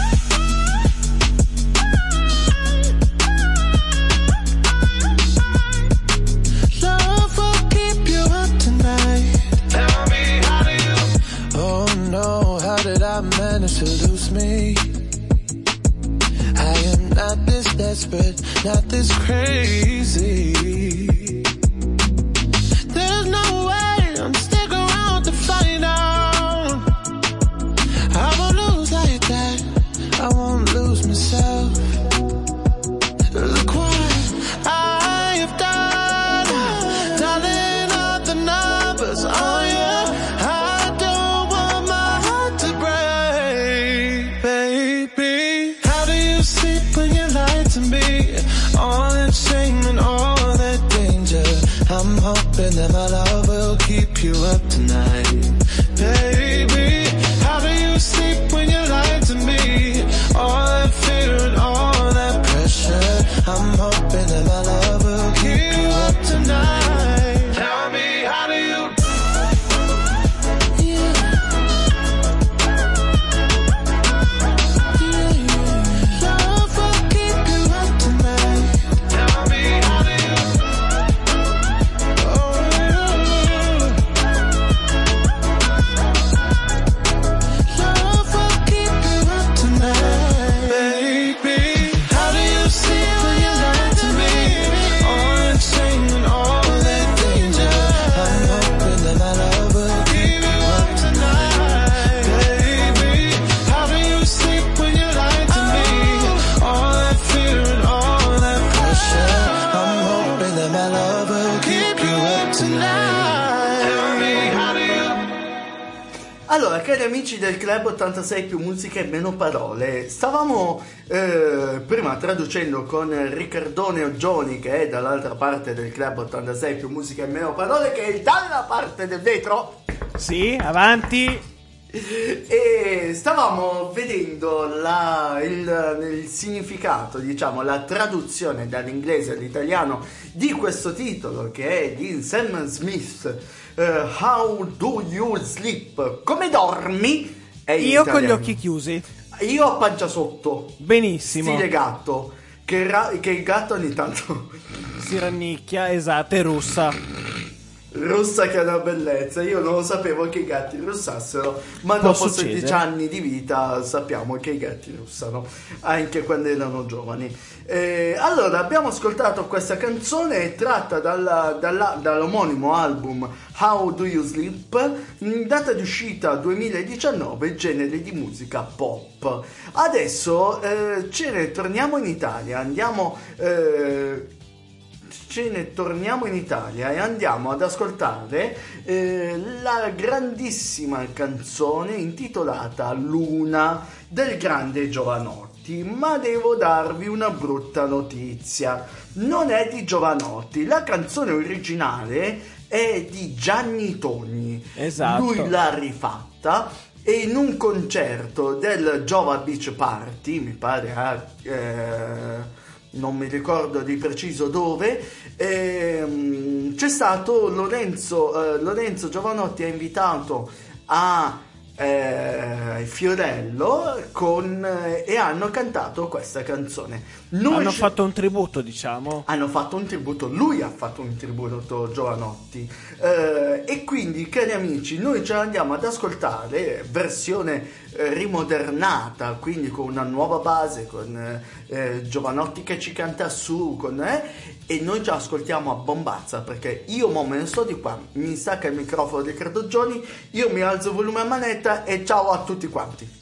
Love will keep you up tonight. Tell me, how do you? Oh no, how did I manage to lose me? I am not this desperate, not this crazy. There's no way I'm sticking around to find out. I won't lose like that, I won't lose myself. Look what I have done, dialing up the numbers, oh yeah. I don't want my heart to break, baby. How do you sleep when you lie to me? All that shame and all that danger. I'm hoping that my love will keep you up tonight, baby. How do you sleep when you lie to me? All that fear and all that pressure. I'm hoping that my love will keep you up tonight. Tell me, how do you? Yeah. Allora, cari amici del Club ottantasei più musica e meno parole, stavamo eh, prima traducendo con Riccardone Oggioni, che è dall'altra parte del Club ottantasei più musica e meno parole, che è dalla parte del vetro. Sì, avanti. E stavamo vedendo la, il, il significato, diciamo, la traduzione dall'inglese all'italiano di questo titolo, che è di Sam Smith. Uh, how do you sleep? Come dormi? È Io italiano. con gli occhi chiusi. Io a pancia sotto. Benissimo. Stile gatto. Che, ra- che il gatto ogni tanto si rannicchia, esatto, è russa. Russa che è una bellezza. Io non lo sapevo che i gatti russassero, ma Può dopo succedere. sedici anni di vita sappiamo che i gatti russano, anche quando erano giovani. Eh, allora, abbiamo ascoltato questa canzone tratta dalla, dalla, dall'omonimo album How Do You Sleep, data di uscita duemiladiciannove, genere di musica pop. Adesso eh, ce ne torniamo in Italia, andiamo... Eh, ce ne torniamo in Italia e andiamo ad ascoltare eh, la grandissima canzone intitolata Luna del grande Jovanotti. Ma devo darvi una brutta notizia: non è di Jovanotti, la canzone originale è di Gianni Togni. Esatto. Lui l'ha rifatta e in un concerto del Jova Beach Party, mi pare a eh, non mi ricordo di preciso dove, ehm, c'è stato Lorenzo, eh, Lorenzo Jovanotti ha invitato a eh, Fiorello con, eh, e hanno cantato questa canzone. Noi hanno sc- fatto un tributo, diciamo. Hanno fatto un tributo, lui ha fatto un tributo, Jovanotti, eh, e quindi, cari amici, noi ce l'andiamo ad ascoltare versione eh, rimodernata, quindi con una nuova base, con eh, Jovanotti che ci canta su, con, eh, e noi ci ascoltiamo a bombazza, perché io mo me ne sto di qua, mi stacca il microfono di Riccardo Gioni, io mi alzo il volume a manetta e ciao a tutti quanti.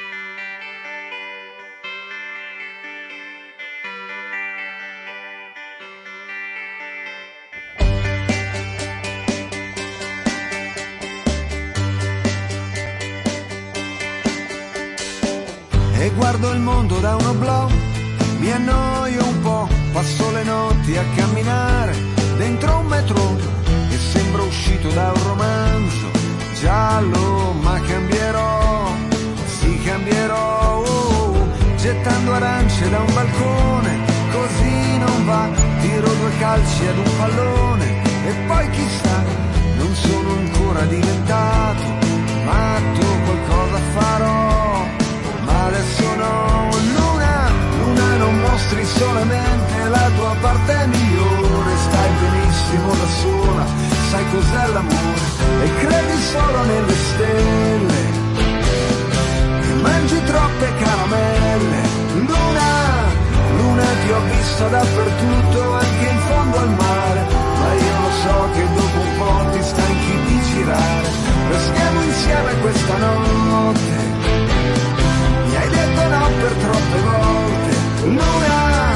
E guardo il mondo da un oblò, mi annoio un po', passo le notti a camminare dentro un metro e sembro uscito da un romanzo giallo, ma cambierò, sì cambierò, oh, gettando arance da un balcone, così non va, tiro due calci ad un pallone e poi chissà, non sono ancora diventato matto, qualcosa farò. Ma adesso no, Luna, Luna non mostri solamente la tua parte migliore, stai benissimo da sola, sai cos'è l'amore e credi solo nelle stelle e mangi troppe caramelle. Luna, Luna ti ho visto dappertutto, anche in fondo al mare, ma io lo so che dopo un po' ti stanchi di girare, restiamo insieme questa notte. Mi hai detto no per troppe volte, Luna.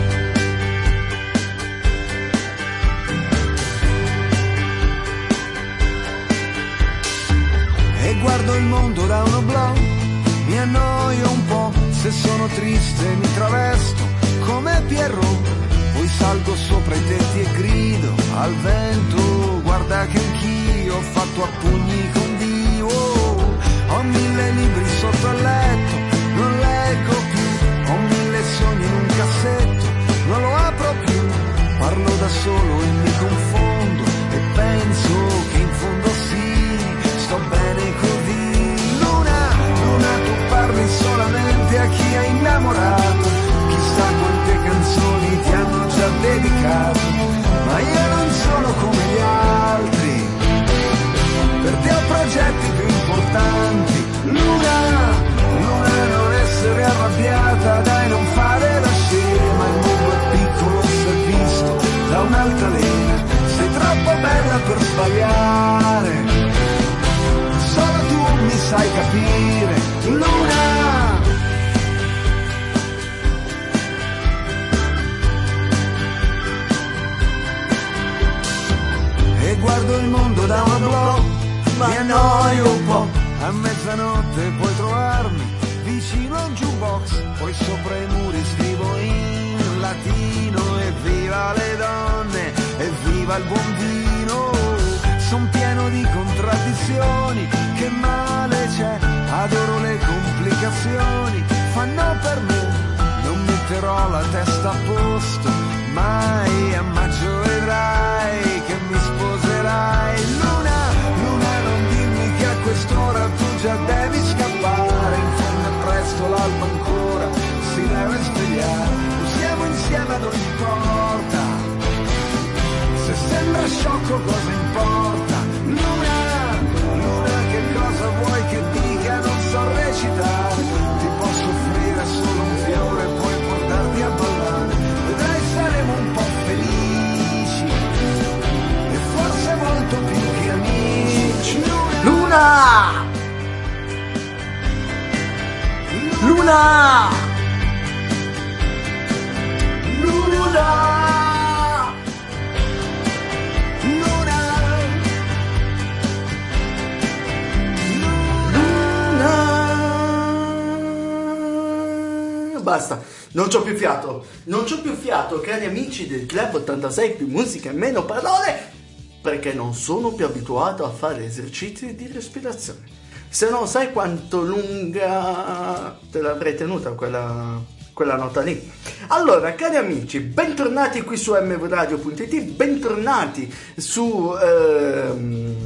E guardo il mondo da un oblò, mi annoio un po', se sono triste mi travesto come Pierrot, poi salgo sopra i tetti e grido al vento, guarda che anch'io ho fatto a pugni con Dio, oh, ho mille libri sotto il letto, non leggo più, ho mille sogni in un cassetto, non lo apro più, parlo da solo e mi confondo e penso che in fondo sì, sto bene così. Luna, Luna, tu parli solamente a chi hai innamorato, chissà quante canzoni ti hanno già dedicato, ma io non sono come gli altri, per te ho progetti più importanti. Luna, Luna, non essere arrabbiata, dai non fare la scema, il mondo è piccolo se visto da un'altalena, sei troppo bella per sbagliare, solo tu mi sai capire, Luna. E guardo il mondo da un oblò, mi annoio un po', A mezzanotte puoi trovarmi vicino a un jukebox, poi sopra i muri scrivo in latino: evviva le donne, evviva il buon vino. Son pieno di contraddizioni, che male c'è, adoro le complicazioni, fanno per me. Non metterò la testa a posto, mai a maggio vedrai che mi sposerai. Luna, luna, non dimmi che a quest'ora tu già devi scappare, in fondo è presto, l'alba ancora si deve svegliare. Siamo insieme ad ogni porta, se sembra sciocco cosa importa. Luna, luna, che cosa vuoi che dica, non so recitare, ti posso offrire solo un fiore, poi portarti a ballare, vedrai saremo un po' felici e forse molto più che amici. Luna! Luna! Luna! Basta, non c'ho più fiato, non c'ho più fiato, cari amici del Club ottantasei, più musica e meno parole, perché non sono più abituato a fare esercizi di respirazione. Se no, sai quanto lunga te l'avrei tenuta quella, quella nota lì. Allora, cari amici, bentornati qui su m v radio punto i t, bentornati su... Ehm,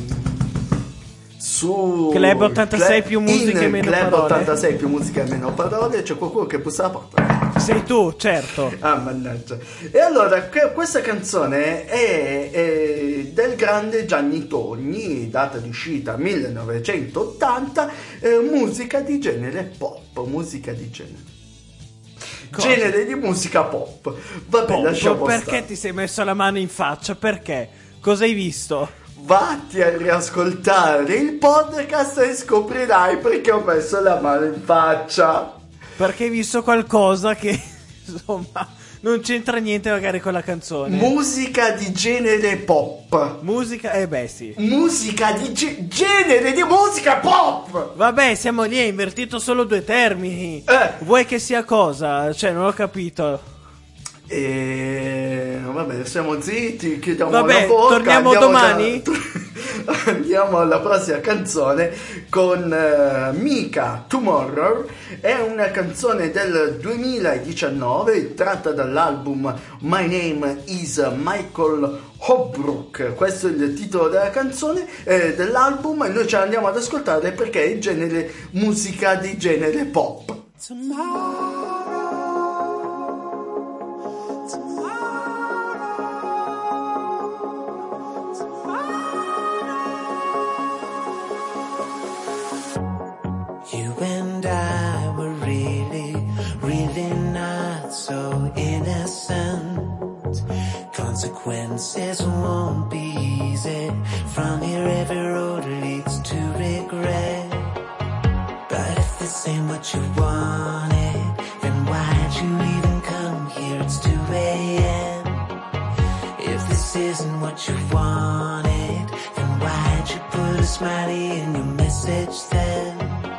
su Club ottantasei più musica e meno Club parole. ottantasei più musica e meno parole. C'è qualcuno che bussa alla porta. Sei tu, certo. Ah, mannaggia. E allora, que- questa canzone è, è del grande Gianni Togni, data di uscita millenovecentottanta, eh, musica di genere pop, musica di genere. Cosa? Genere di musica pop. Vabbè, Pop, lasciamo perché stare. ti sei messo la mano in faccia? Perché? Cosa hai visto? Vatti a riascoltare il podcast e scoprirai perché ho messo la mano in faccia. Perché hai visto qualcosa che, insomma, non c'entra niente magari con la canzone. Musica di genere pop. Musica, eh beh sì. Musica di ge- genere di musica pop. Vabbè, siamo lì, hai invertito solo due termini. Eh. Vuoi che sia cosa? Cioè, non ho capito. E vabbè, siamo zitti, chiudiamo Vabbè, la bocca. torniamo andiamo domani? Da... andiamo alla prossima canzone con uh, Mika Tomorrow. È una canzone del duemiladiciannove tratta dall'album My Name is Michael Holbrook. Questo è il titolo della canzone, eh, dell'album, e noi ce l'andiamo ad ascoltare perché è il genere musica di genere pop. You and I were really, really not so innocent. Consequences won't be easy. From here every road leads to regret. But if this ain't what you wanted, then why'd you even come here? It's two a.m. If this isn't what you wanted, then why'd you put a smiley in your message then?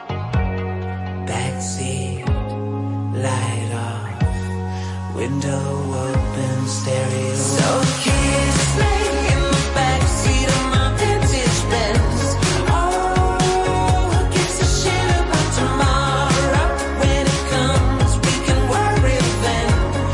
Backseat, light off, window open, stereo. So kiss me in the backseat of my vintage Benz. Oh, who gives a shit about tomorrow? When it comes, we can worry then.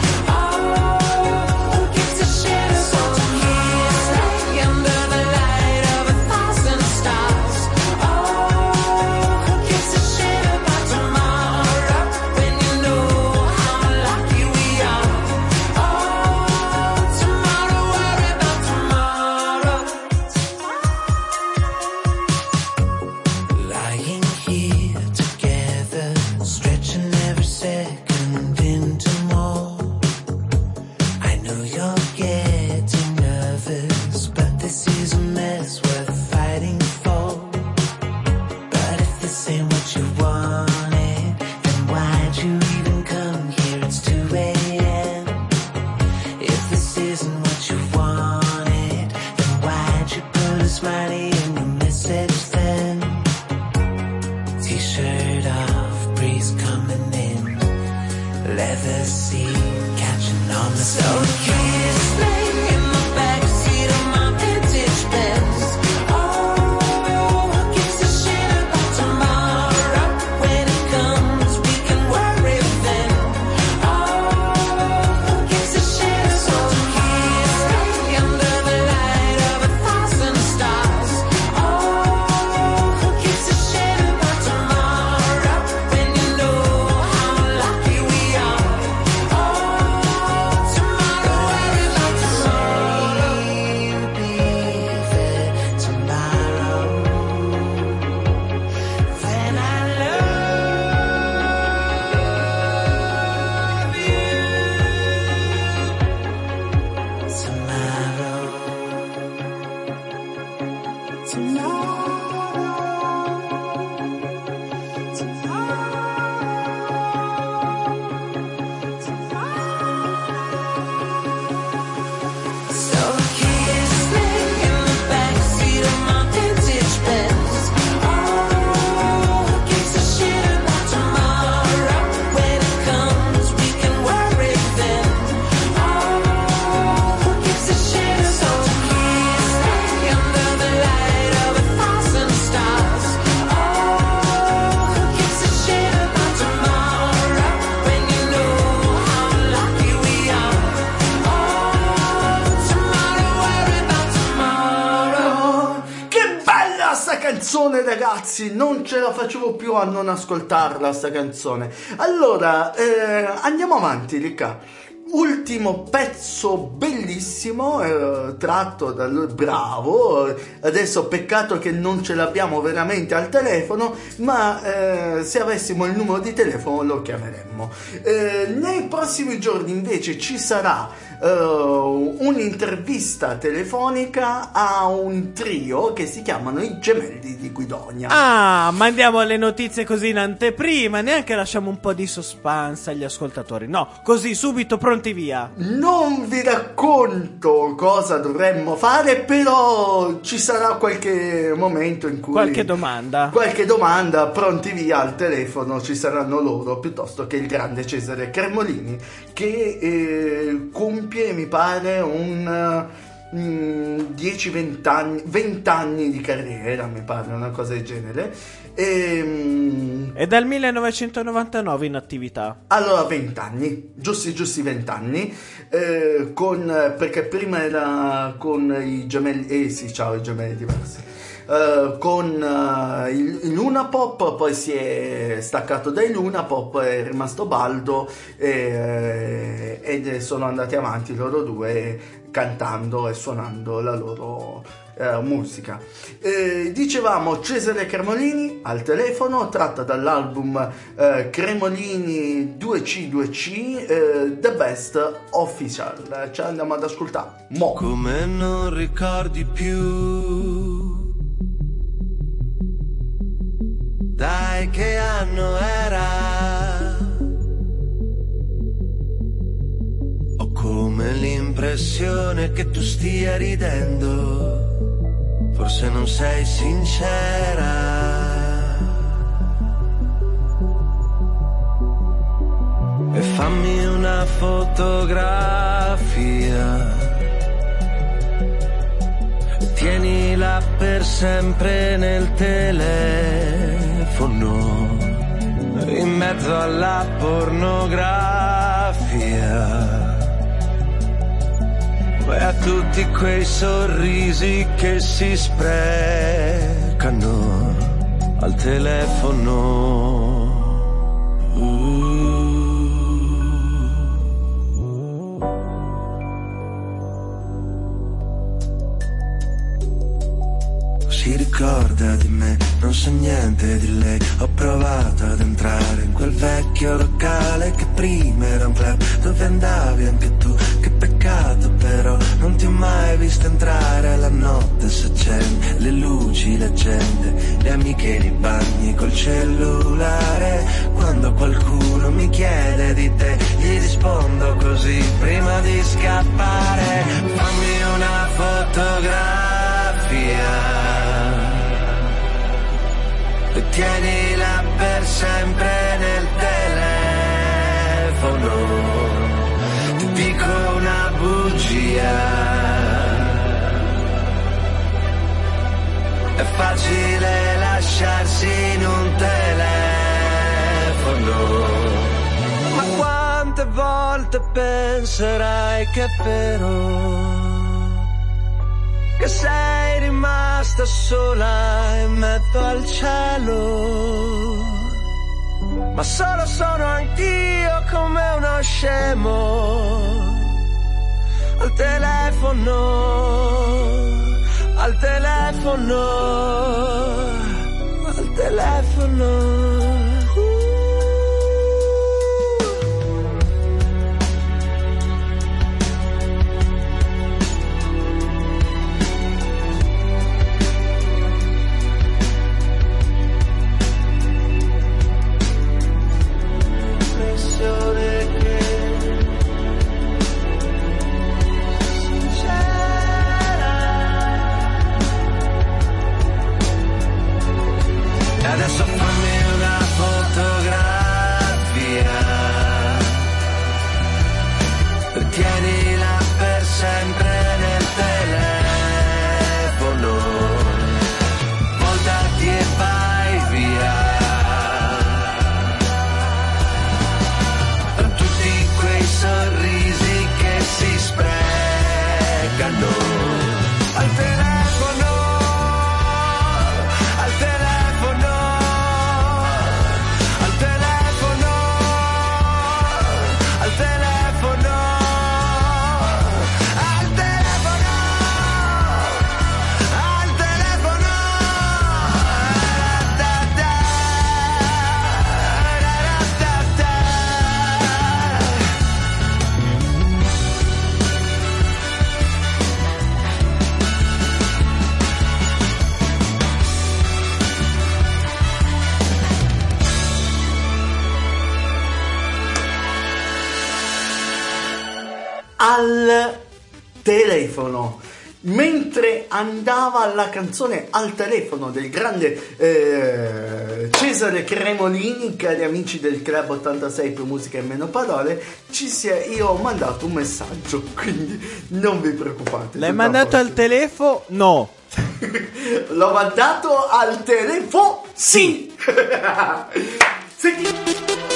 Oh, who gives a shit about so kiss me under the light of a thousand stars. Oh, who gives a shit about tomorrow? When you know how lucky we are. Oh, tomorrow, worry about tomorrow. So kiss me in the backseat of my vintage Benz. Oh, who gives a shit about tomorrow? When it comes, we can worry then. Oh, who gives a shit? So kiss me under the light of a thousand stars. Oh, who gives a shit about tomorrow? When you know how lucky we are. Oh, tomorrow, worry about tomorrow. You'll be there tomorrow. Then I love you tomorrow. So kiss me in the backseat of my vintage Benz. Oh, who gives a shit about tomorrow? When it comes, we can worry then. Oh, who gives a shit? So kiss me under the light of a thousand stars. Oh, who gives a shit about tomorrow? When you know how lucky we are. Oh, tomorrow, worry about tomorrow. Che bella sta canzone, ragazzi! Non ce la facevo più a non ascoltarla sta canzone. Allora, eh, andiamo avanti, Ricca. Ultimo pezzo bellissimo, eh, tratto da lui, bravo. Adesso peccato che non ce l'abbiamo veramente al telefono, ma eh, se avessimo il numero di telefono lo chiameremmo. Eh, nei prossimi giorni invece ci sarà Uh, un'intervista telefonica a un trio che si chiamano i Gemelli di Guidonia. Ah, mandiamo le notizie così in anteprima, neanche lasciamo un po' di suspense agli ascoltatori. No, così subito pronti via. Non vi racconto cosa dovremmo fare, però ci sarà qualche momento in cui Qualche domanda Qualche domanda, pronti via al telefono ci saranno loro, piuttosto che il grande Cesare Cremolini, che eh, compie, mi pare, un mm, dieci venti anni, venti anni di carriera, mi pare, una cosa del genere. E, mm, È dal millenovecentonovantanove in attività. allora venti anni, giusti giusti venti anni, eh, con, perché prima era con i Gemelli, eh sì, ciao, i Gemelli diversi. Uh, con uh, il, il Luna Pop, poi si è staccato dai Luna Pop, è rimasto Baldo e, ed sono andati avanti loro due cantando e suonando la loro uh, musica. Eh, dicevamo Cesare Cremolini al telefono, tratta dall'album uh, Cremolini due C due C, uh, The Best Official. Ci andiamo ad ascoltare. Mo. Come non ricordi più, dai, che anno era? Ho come l'impressione che tu stia ridendo, forse non sei sincera. E fammi una fotografia, tienila per sempre nel telefono, in mezzo alla pornografia e a tutti quei sorrisi che si sprecano al telefono. uh. Si ricorda di me, non so niente di lei. Ho provato ad entrare in quel vecchio locale che prima era un club dove andavi anche tu. Che peccato però, non ti ho mai visto entrare. La notte si accende, le luci, la gente, le amiche nei bagni col cellulare. Quando qualcuno mi chiede di te, gli rispondo così prima di scappare. Fammi una fotografia e tienila per sempre nel telefono. Ti dico bugia. È facile lasciarsi in un telefono, ma quante volte penserai che è vero, che sei rimasta sola in mezzo al cielo. Ma solo sono anch'io come uno scemo al telefono, al telefono, al telefono. Adesso fammi una fotografia, tienila per sempre nel telefono, voltati e vai via. Tutti quei sorrisi che si sprecano al telefono, al telefono, al telefono, al telefono, al telefono, al telefono. Da, da, da, da, da. Al telefono. Mentre andava la canzone Al telefono del grande eh, Cesare Cremolini, cari amici del Club ottantasei più musica e meno parole, ci si è, io ho mandato un messaggio, quindi non vi preoccupate. L'hai mandato al telefono? No. L'ho mandato al telefono? Sì. Senti.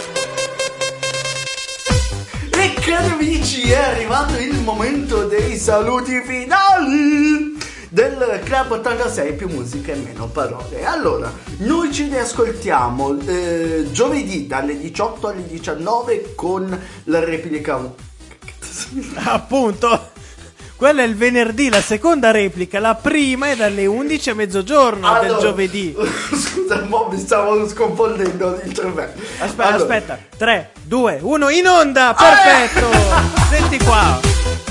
E cari amici, è arrivato il momento dei saluti finali del Club ottantasei più musica e meno parole. Allora, noi ci riascoltiamo eh, giovedì dalle diciotto alle diciannove con la replica. Appunto, quello è il venerdì, la seconda replica, la prima è dalle undici a mezzogiorno allora, del giovedì. Scusa, mo mi stavo sconfondendo il cervello. Aspetta, allora. aspetta, tre, due, uno, in onda, perfetto. Senti qua.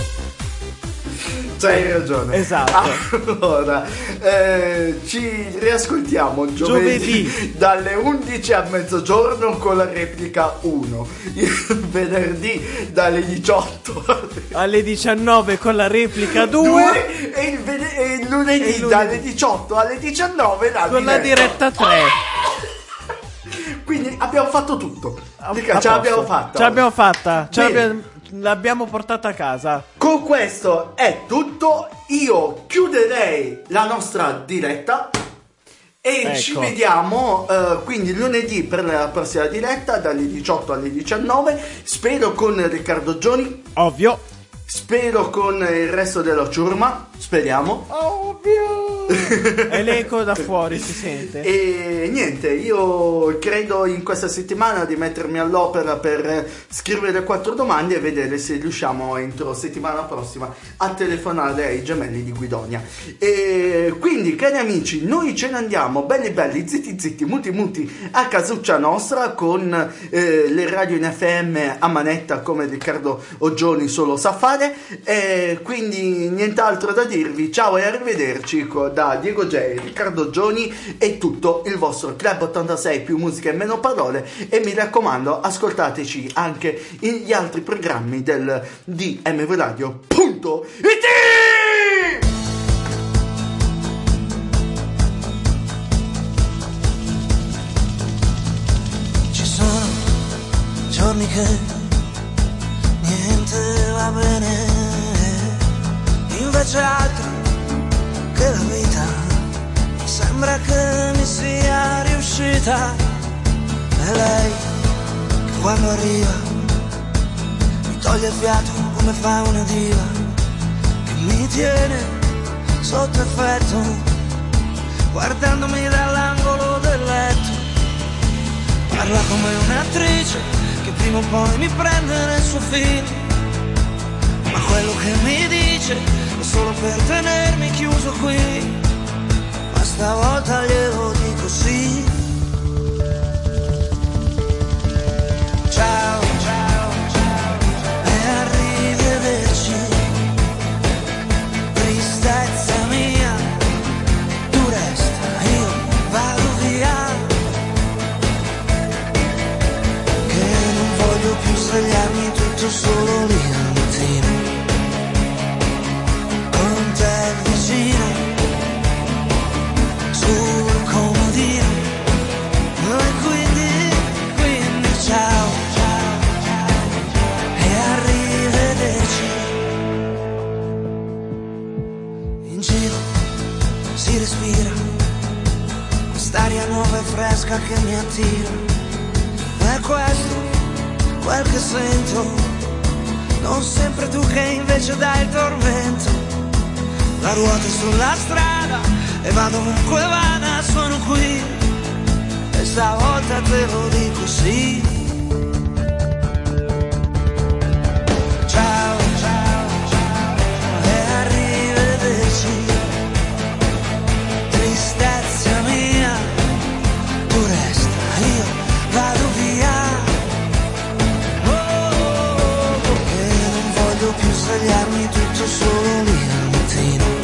C'hai ragione. Esatto. Allora, eh, ci riascoltiamo giovedì, giovedì dalle undici a mezzogiorno con la replica uno. Il venerdì dalle diciotto alle diciannove con la replica due. E il, ven- e il lunedì, e il lunedì dalle diciotto alle diciannove la con diretta. la diretta tre. Quindi abbiamo fatto tutto. Dica, ce l'abbiamo fatta. Ce l'abbiamo fatta. Ce l'abbiamo, l'abbiamo portata a casa. Con questo è tutto. Io chiuderei la nostra diretta e ecco. Ci vediamo uh, quindi lunedì per la prossima diretta dalle diciotto alle diciannove. Spero con Riccardo Gioni. Ovvio. Spero con il resto della ciurma. Speriamo. Ovvio. E l'eco da fuori si sente. E niente, io credo in questa settimana di mettermi all'opera per scrivere quattro domande e vedere se riusciamo entro settimana prossima a telefonare ai gemelli di Guidonia. E quindi, cari amici, noi ce ne andiamo belli belli, zitti zitti, muti muti a casuccia nostra con eh, le radio in F M a manetta come Riccardo Oggioni solo sa fare. E quindi nient'altro da dirvi. Ciao e arrivederci da Diego J, Riccardo Gioni e tutto il vostro Club ottantasei più musica e meno parole. E mi raccomando, ascoltateci anche gli altri programmi del D M V radio punto it. Ci sono giorni che niente va bene, c'è altro che la vita, sembra che mi sia riuscita. E lei che quando arriva mi toglie il fiato come fa una diva, che mi tiene sotto effetto, guardandomi dall'angolo del letto. Parla come un'attrice che prima o poi mi prende nel suo film, ma quello che mi dice è solo per tenermi chiuso qui. Ma stavolta glielo dico sì. Ciao, ciao, ciao, e arrivederci. Tristezza mia, tu resta, io vado via, che non voglio più svegliarmi tutto solo lì al mattino, con te vicino, sul comodino. E quindi, quindi ciao, ciao, ciao, e arrivederci. In giro si respira quest'aria nuova e fresca che mi attira. È questo quel che sento, non sempre tu che invece dai il tormento. La ruota è sulla strada e vado ovunque vada, sono qui, e stavolta te lo dico sì. Ciao, ciao, ciao, e arrivederci. Tristezza mia, tu resta, io vado via. Oh, oh, oh, che non voglio più svegliarmi tutto solo lì al mattino,